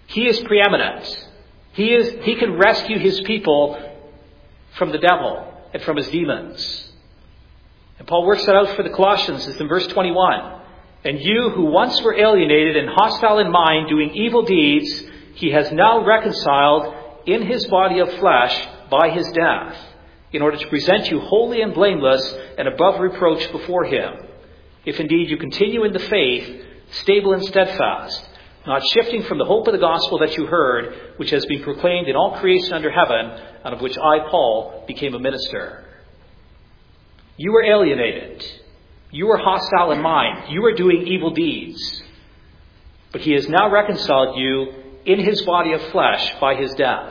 He is preeminent. He can rescue his people from the devil and from his demons. And Paul works that out for the Colossians. It's in verse 21. And you who once were alienated and hostile in mind, doing evil deeds, he has now reconciled in his body of flesh by his death, in order to present you holy and blameless and above reproach before him. If indeed you continue in the faith, stable and steadfast, not shifting from the hope of the gospel that you heard, which has been proclaimed in all creation under heaven, and of which I, Paul, became a minister. You were alienated. You were hostile in mind. You were doing evil deeds. But he has now reconciled you in his body of flesh by his death.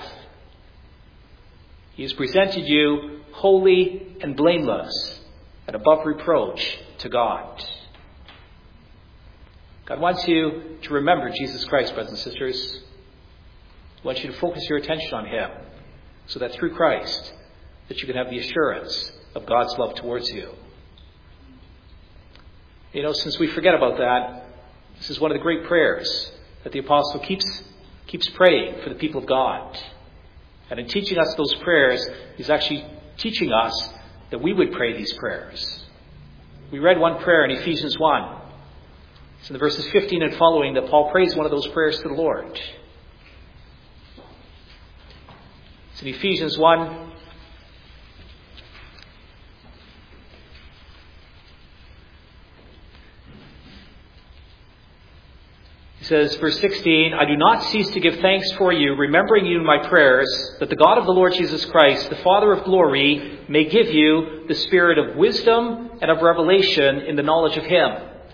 He has presented you holy and blameless and above reproach to God. God wants you to remember Jesus Christ, brothers and sisters. He wants you to focus your attention on him, so that through Christ, that you can have the assurance of God's love towards you. You know, since we forget about that, this is one of the great prayers that the apostle keeps praying for the people of God. And in teaching us those prayers, he's actually teaching us that we would pray these prayers. We read one prayer in Ephesians 1. It's in the verses 15 and following that Paul prays one of those prayers to the Lord. It's in Ephesians 1. He says, verse 16, I do not cease to give thanks for you, remembering you in my prayers, that the God of the Lord Jesus Christ, the Father of glory, may give you the spirit of wisdom and of revelation in the knowledge of him.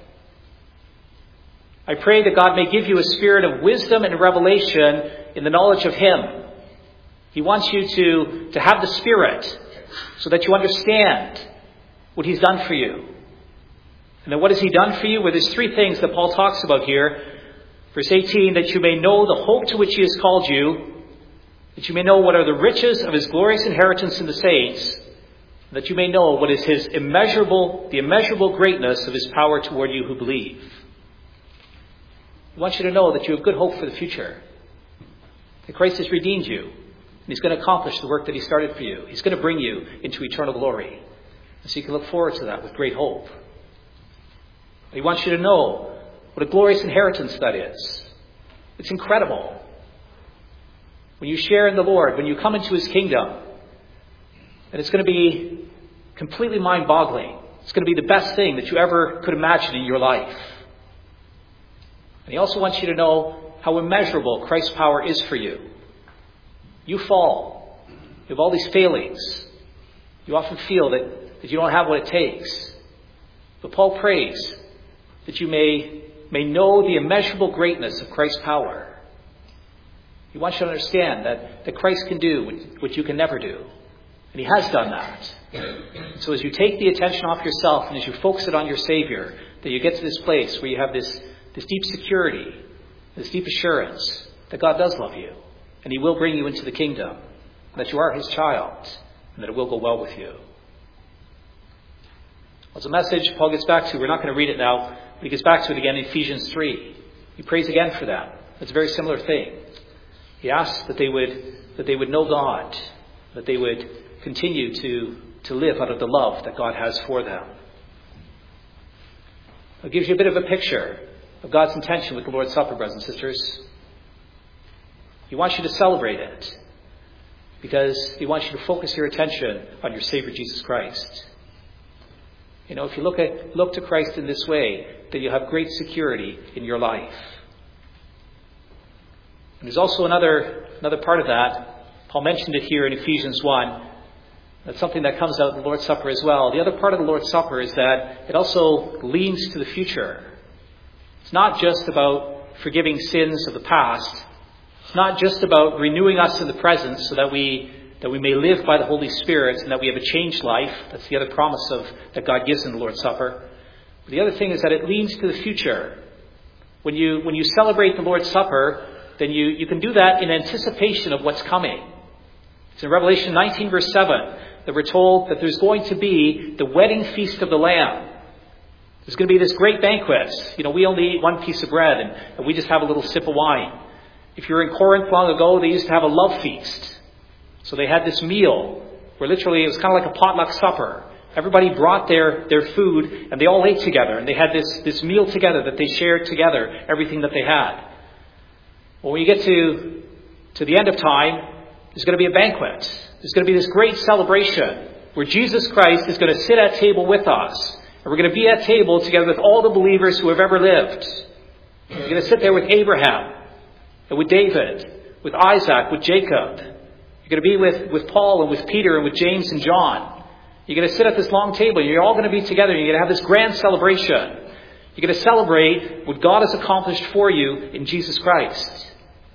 I pray that God may give you a spirit of wisdom and revelation in the knowledge of him. He wants you to have the Spirit so that you understand what he's done for you. And then what has he done for you? Well, there's three things that Paul talks about here. Verse 18, that you may know the hope to which he has called you, that you may know what are the riches of his glorious inheritance in the saints, that you may know what is the immeasurable greatness of his power toward you who believe. I want you to know that you have good hope for the future. That Christ has redeemed you, and he's going to accomplish the work that he started for you. He's going to bring you into eternal glory. And so you can look forward to that with great hope. He wants you to know what a glorious inheritance that is. It's incredible. When you share in the Lord, when you come into his kingdom, and it's going to be completely mind-boggling. It's going to be the best thing that you ever could imagine in your life. And he also wants you to know how immeasurable Christ's power is for you. You fall. You have all these failings. You often feel that you don't have what it takes. But Paul prays that you may know the immeasurable greatness of Christ's power. He wants you to understand that Christ can do what you can never do. And he has done that. So as you take the attention off yourself and as you focus it on your Savior, that you get to this place where you have this deep security, this deep assurance that God does love you. And he will bring you into the kingdom. That you are his child. And that it will go well with you. Well, it's a message Paul gets back to. We're not going to read it now. But he gets back to it again in Ephesians 3. He prays again for them. It's a very similar thing. He asks that they would know God. That they would continue to live out of the love that God has for them. It gives you a bit of a picture of God's intention with the Lord's Supper, brothers and sisters. He wants you to celebrate it because he wants you to focus your attention on your Savior Jesus Christ. You know, if you look to Christ in this way, then you'll have great security in your life. And there's also another part of that. Paul mentioned it here in Ephesians 1. That's something that comes out in the Lord's Supper as well. The other part of the Lord's Supper is that it also leans to the future. It's not just about forgiving sins of the past. It's not just about renewing us in the present so that we may live by the Holy Spirit and that we have a changed life. That's the other promise that God gives in the Lord's Supper. But the other thing is that it leans to the future. When you celebrate the Lord's Supper, then you can do that in anticipation of what's coming. It's in Revelation 19 verse 7 that we're told that there's going to be the wedding feast of the Lamb. There's going to be this great banquet. You know, we only eat one piece of bread and we just have a little sip of wine. If you're in Corinth long ago, they used to have a love feast. So they had this meal where literally it was kind of like a potluck supper. Everybody brought their food and they all ate together. And they had this meal together that they shared together, everything that they had. Well, when you get to the end of time, there's going to be a banquet. There's going to be this great celebration where Jesus Christ is going to sit at table with us. And we're going to be at table together with all the believers who have ever lived. You're going to sit there with Abraham and with David, with Isaac, with Jacob. You're going to be with Paul and with Peter and with James and John. You're going to sit at this long table. You're all going to be together. And you're going to have this grand celebration. You're going to celebrate what God has accomplished for you in Jesus Christ.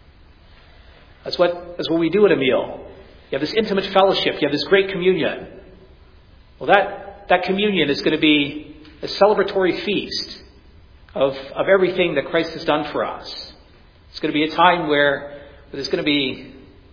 That's what we do at a meal. You have this intimate fellowship. You have this great communion. Well, that communion is going to be a celebratory feast of everything that Christ has done for us. It's going to be a time where there's going to be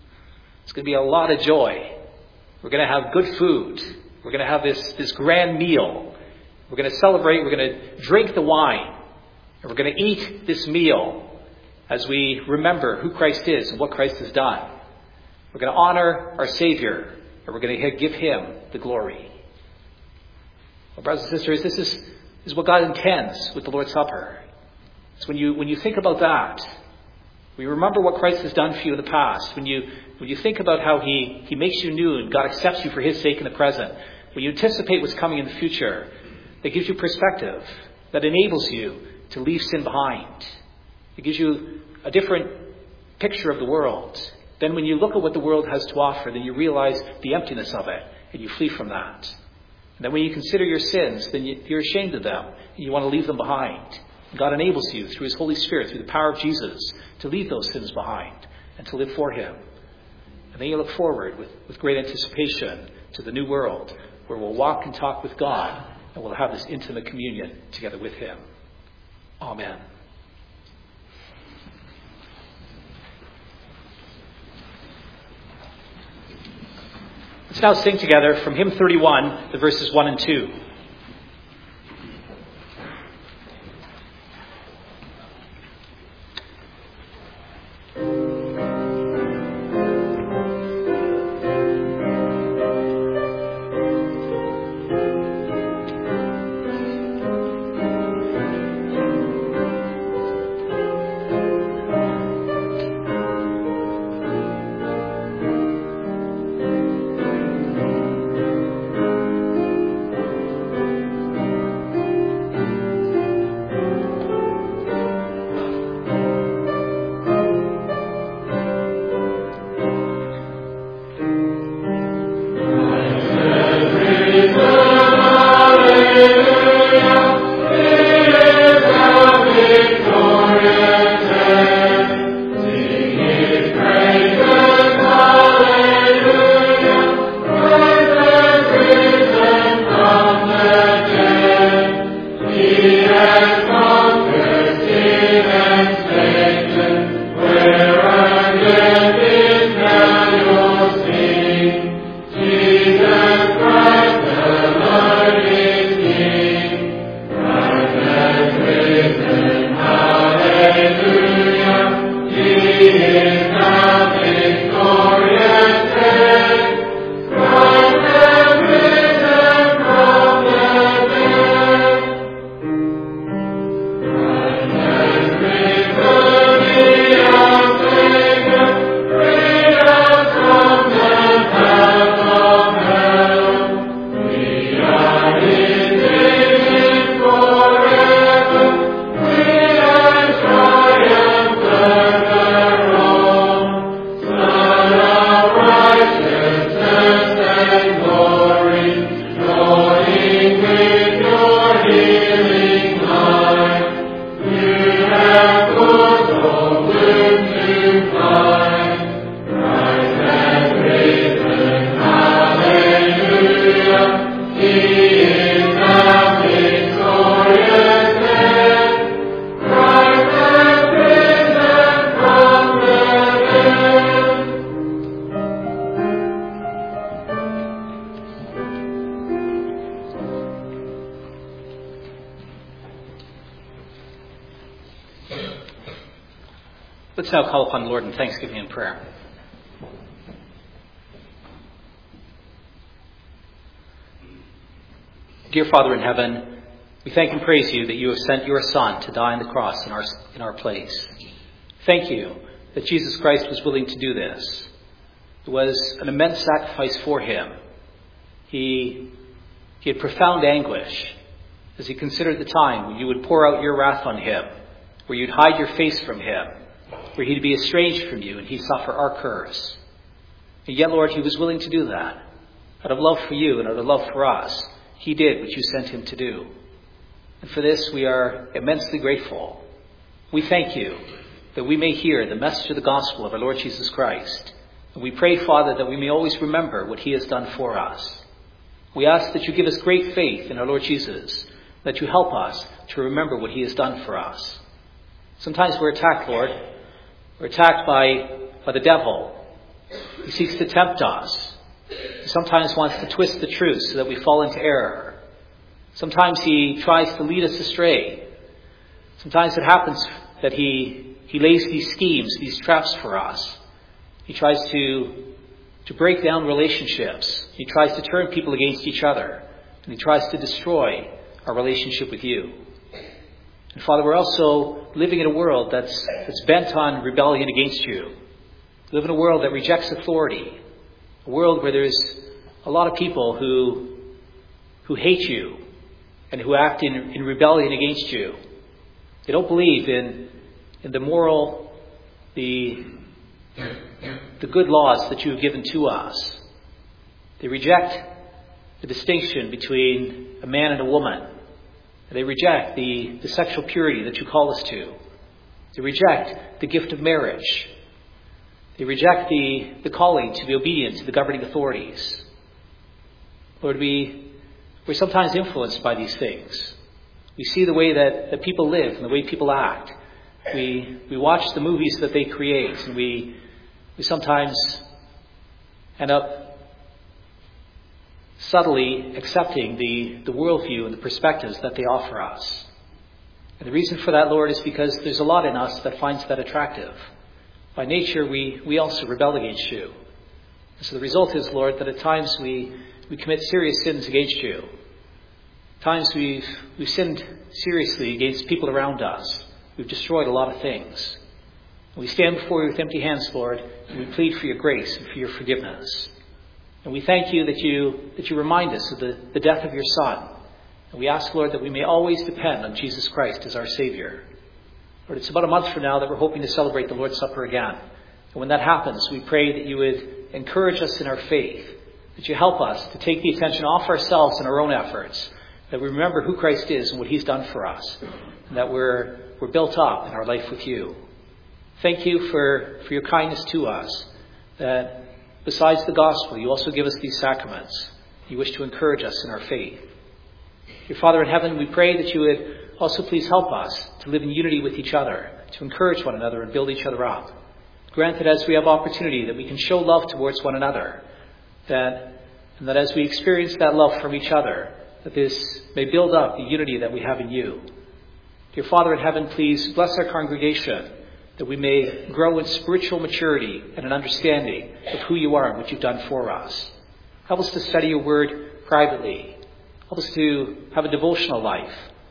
a lot of joy. We're going to have good food. We're going to have this grand meal. We're going to celebrate. We're going to drink the wine. And we're going to eat this meal as we remember who Christ is and what Christ has done. We're going to honor our Savior. And we're going to give Him the glory. Well, brothers and sisters, this is what God intends with the Lord's Supper. It's when you think about that, when you remember what Christ has done for you in the past, when you think about how He makes you new and God accepts you for His sake in the present, when you anticipate what's coming in the future, that gives you perspective, that enables you to leave sin behind. It gives you a different picture of the world. Then when you look at what the world has to offer, then you realize the emptiness of it, and you flee from that. And then when you consider your sins, then you're ashamed of them, and you want to leave them behind. And God enables you, through His Holy Spirit, through the power of Jesus, to leave those sins behind and to live for Him. And then you look forward with great anticipation to the new world, where we'll walk and talk with God, and we'll have this intimate communion together with Him. Amen. Let's now sing together from hymn 31, the verses 1 and 2. Let's now call upon the Lord in thanksgiving and prayer. Dear Father in heaven, we thank and praise you that you have sent your Son to die on the cross in our place. Thank you that Jesus Christ was willing to do this. It was an immense sacrifice for him. He had profound anguish as he considered the time when you would pour out your wrath on him, where you'd hide your face from him, where he'd be estranged from you and he'd suffer our curse. And yet, Lord, he was willing to do that. Out of love for you and out of love for us, he did what you sent him to do. And for this, we are immensely grateful. We thank you that we may hear the message of the gospel of our Lord Jesus Christ. And we pray, Father, that we may always remember what he has done for us. We ask that you give us great faith in our Lord Jesus, that you help us to remember what he has done for us. Sometimes we're attacked, Lord. We're attacked by the devil. He seeks to tempt us. He sometimes wants to twist the truth so that we fall into error. Sometimes he tries to lead us astray. Sometimes it happens that he lays these schemes, these traps for us. He tries to break down relationships. He tries to turn people against each other. And he tries to destroy our relationship with you. And Father, we're also living in a world that's bent on rebellion against you. We live in a world that rejects authority. A world where there's a lot of people who hate you and who act in rebellion against you. They don't believe in the moral, the good laws that you have given to us. They reject the distinction between a man and a woman. They reject the sexual purity that you call us to. They reject the gift of marriage. They reject the calling to be obedient to the governing authorities. Lord, we're sometimes influenced by these things. We see the way that people live and the way people act. We watch the movies that they create, and we sometimes end up subtly accepting the worldview and the perspectives that they offer us. And the reason for that, Lord, is because there's a lot in us that finds that attractive. By nature, we also rebel against you. And so the result is, Lord, that at times we commit serious sins against you. At times we've sinned seriously against people around us. We've destroyed a lot of things. And we stand before you with empty hands, Lord, and we plead for your grace and for your forgiveness. And we thank you that you remind us of the death of your Son. And we ask, Lord, that we may always depend on Jesus Christ as our Savior. Lord, it's about a month from now that we're hoping to celebrate the Lord's Supper again. And when that happens, we pray that you would encourage us in our faith, that you help us to take the attention off ourselves and our own efforts, that we remember who Christ is and what he's done for us, and that we're built up in our life with you. Thank you for your kindness to us, that besides the gospel, you also give us these sacraments. You wish to encourage us in our faith. Dear Father in heaven, we pray that you would also please help us to live in unity with each other, to encourage one another and build each other up. Grant that as we have opportunity that we can show love towards one another, and that as we experience that love from each other, that this may build up the unity that we have in you. Dear Father in heaven, please bless our congregation, that we may grow in spiritual maturity and an understanding of who you are and what you've done for us. Help us to study your word privately. Help us to have a devotional life.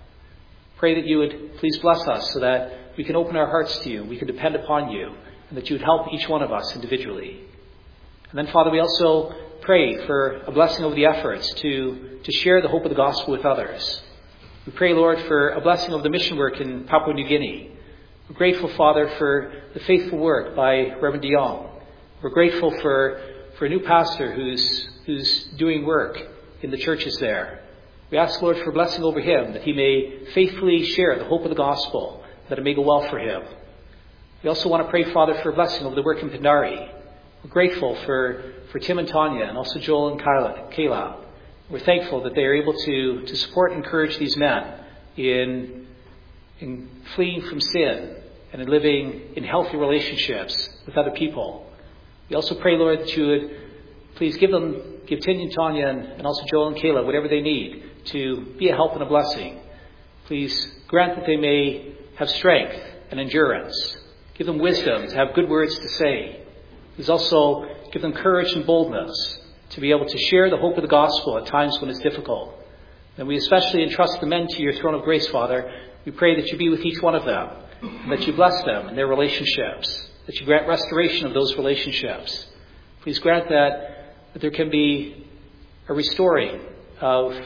Pray that you would please bless us so that we can open our hearts to you, we can depend upon you, and that you would help each one of us individually. And then, Father, we also pray for a blessing over the efforts to share the hope of the gospel with others. We pray, Lord, for a blessing of the mission work in Papua New Guinea. We're grateful, Father, for the faithful work by Reverend de Jong. We're grateful for a new pastor who's doing work in the churches there. We ask, Lord, for a blessing over him, that he may faithfully share the hope of the gospel, that it may go well for him. We also want to pray, Father, for a blessing over the work in Pindari. We're grateful for Tim and Tanya, and also Joel and Kayla. We're thankful that they are able to support and encourage these men in fleeing from sin and in living in healthy relationships with other people. We also pray, Lord, that you would please give Tim and Tanya and also Joel and Kayla whatever they need to be a help and a blessing. Please grant that they may have strength and endurance Give them wisdom to have good words to say. Please also give them courage and boldness to be able to share the hope of the gospel at times when it's difficult. And we especially entrust the men to your throne of grace, Father. We pray that you be with each one of them, and that you bless them in their relationships, that you grant restoration of those relationships. Please grant that there can be a restoring of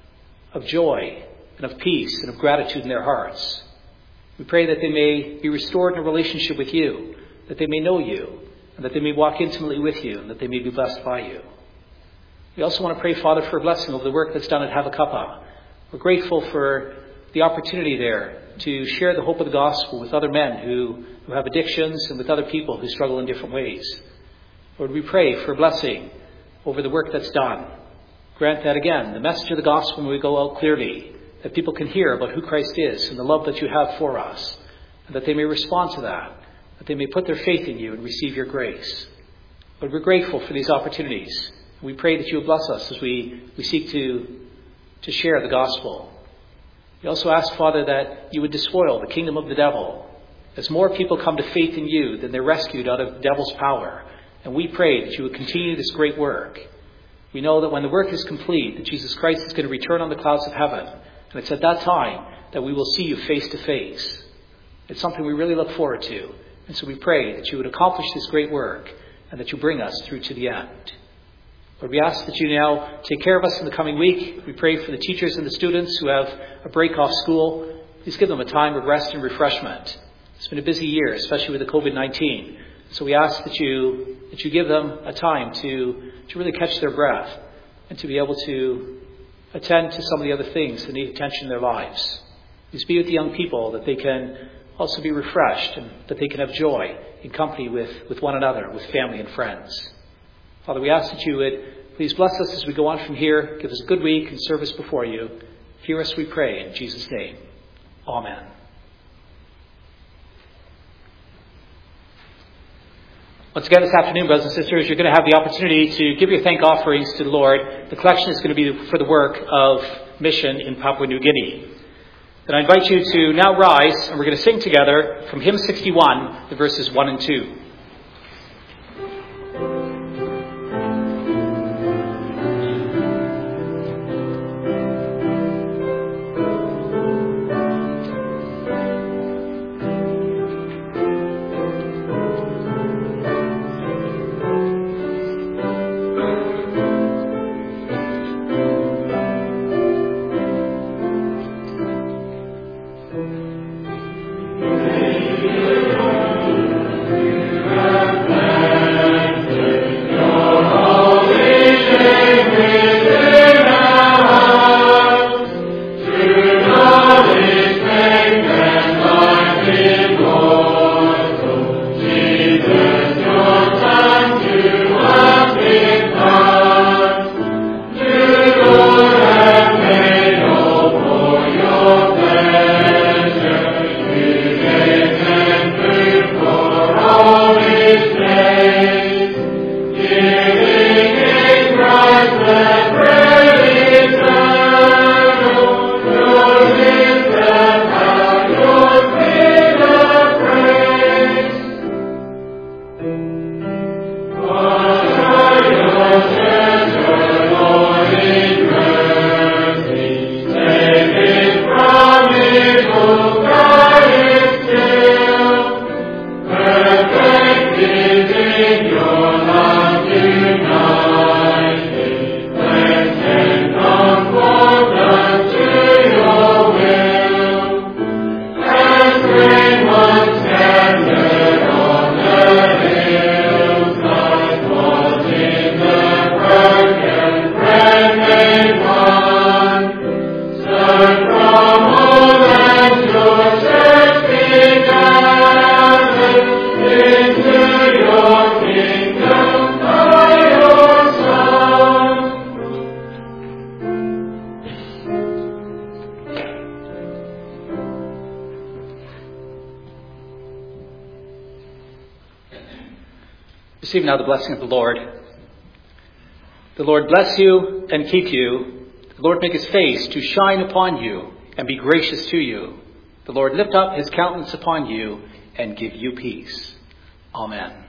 joy and of peace and of gratitude in their hearts. We pray that they may be restored in a relationship with you, that they may know you, and that they may walk intimately with you, and that they may be blessed by you. We also want to pray, Father, for a blessing over the work that's done at Havakapa. We're grateful for the opportunity there to share the hope of the gospel with other men who have addictions and with other people who struggle in different ways. Lord, we pray for a blessing over the work that's done. Grant that, again, the message of the gospel may go out clearly, that people can hear about who Christ is and the love that you have for us, and that they may respond to that they may put their faith in you and receive your grace. Lord, we're grateful for these opportunities. We pray that you will bless us as we seek to share the gospel. We also ask, Father, that you would despoil the kingdom of the devil. As more people come to faith in you, then they're rescued out of the devil's power. And we pray that you would continue this great work. We know that when the work is complete, that Jesus Christ is going to return on the clouds of heaven. And it's at that time that we will see you face to face. It's something we really look forward to. And so we pray that you would accomplish this great work and that you bring us through to the end. Lord, we ask that you now take care of us in the coming week. We pray for the teachers and the students who have a break off school. Please give them a time of rest and refreshment. It's been a busy year, especially with the COVID-19. So we ask that you give them a time to really catch their breath and to be able to attend to some of the other things that need attention in their lives. Please be with the young people, that they can also be refreshed and that they can have joy in company with one another, with family and friends. Father, we ask that you would please bless us as we go on from here. Give us a good week and service before you. Hear us, we pray, in Jesus' name. Amen. Once again this afternoon, brothers and sisters, you're going to have the opportunity to give your thank offerings to the Lord. The collection is going to be for the work of mission in Papua New Guinea. And I invite you to now rise, and we're going to sing together from hymn 61, the verses 1 and 2. Receive now the blessing of the Lord. The Lord bless you and keep you. The Lord make his face to shine upon you and be gracious to you. The Lord lift up his countenance upon you and give you peace. Amen.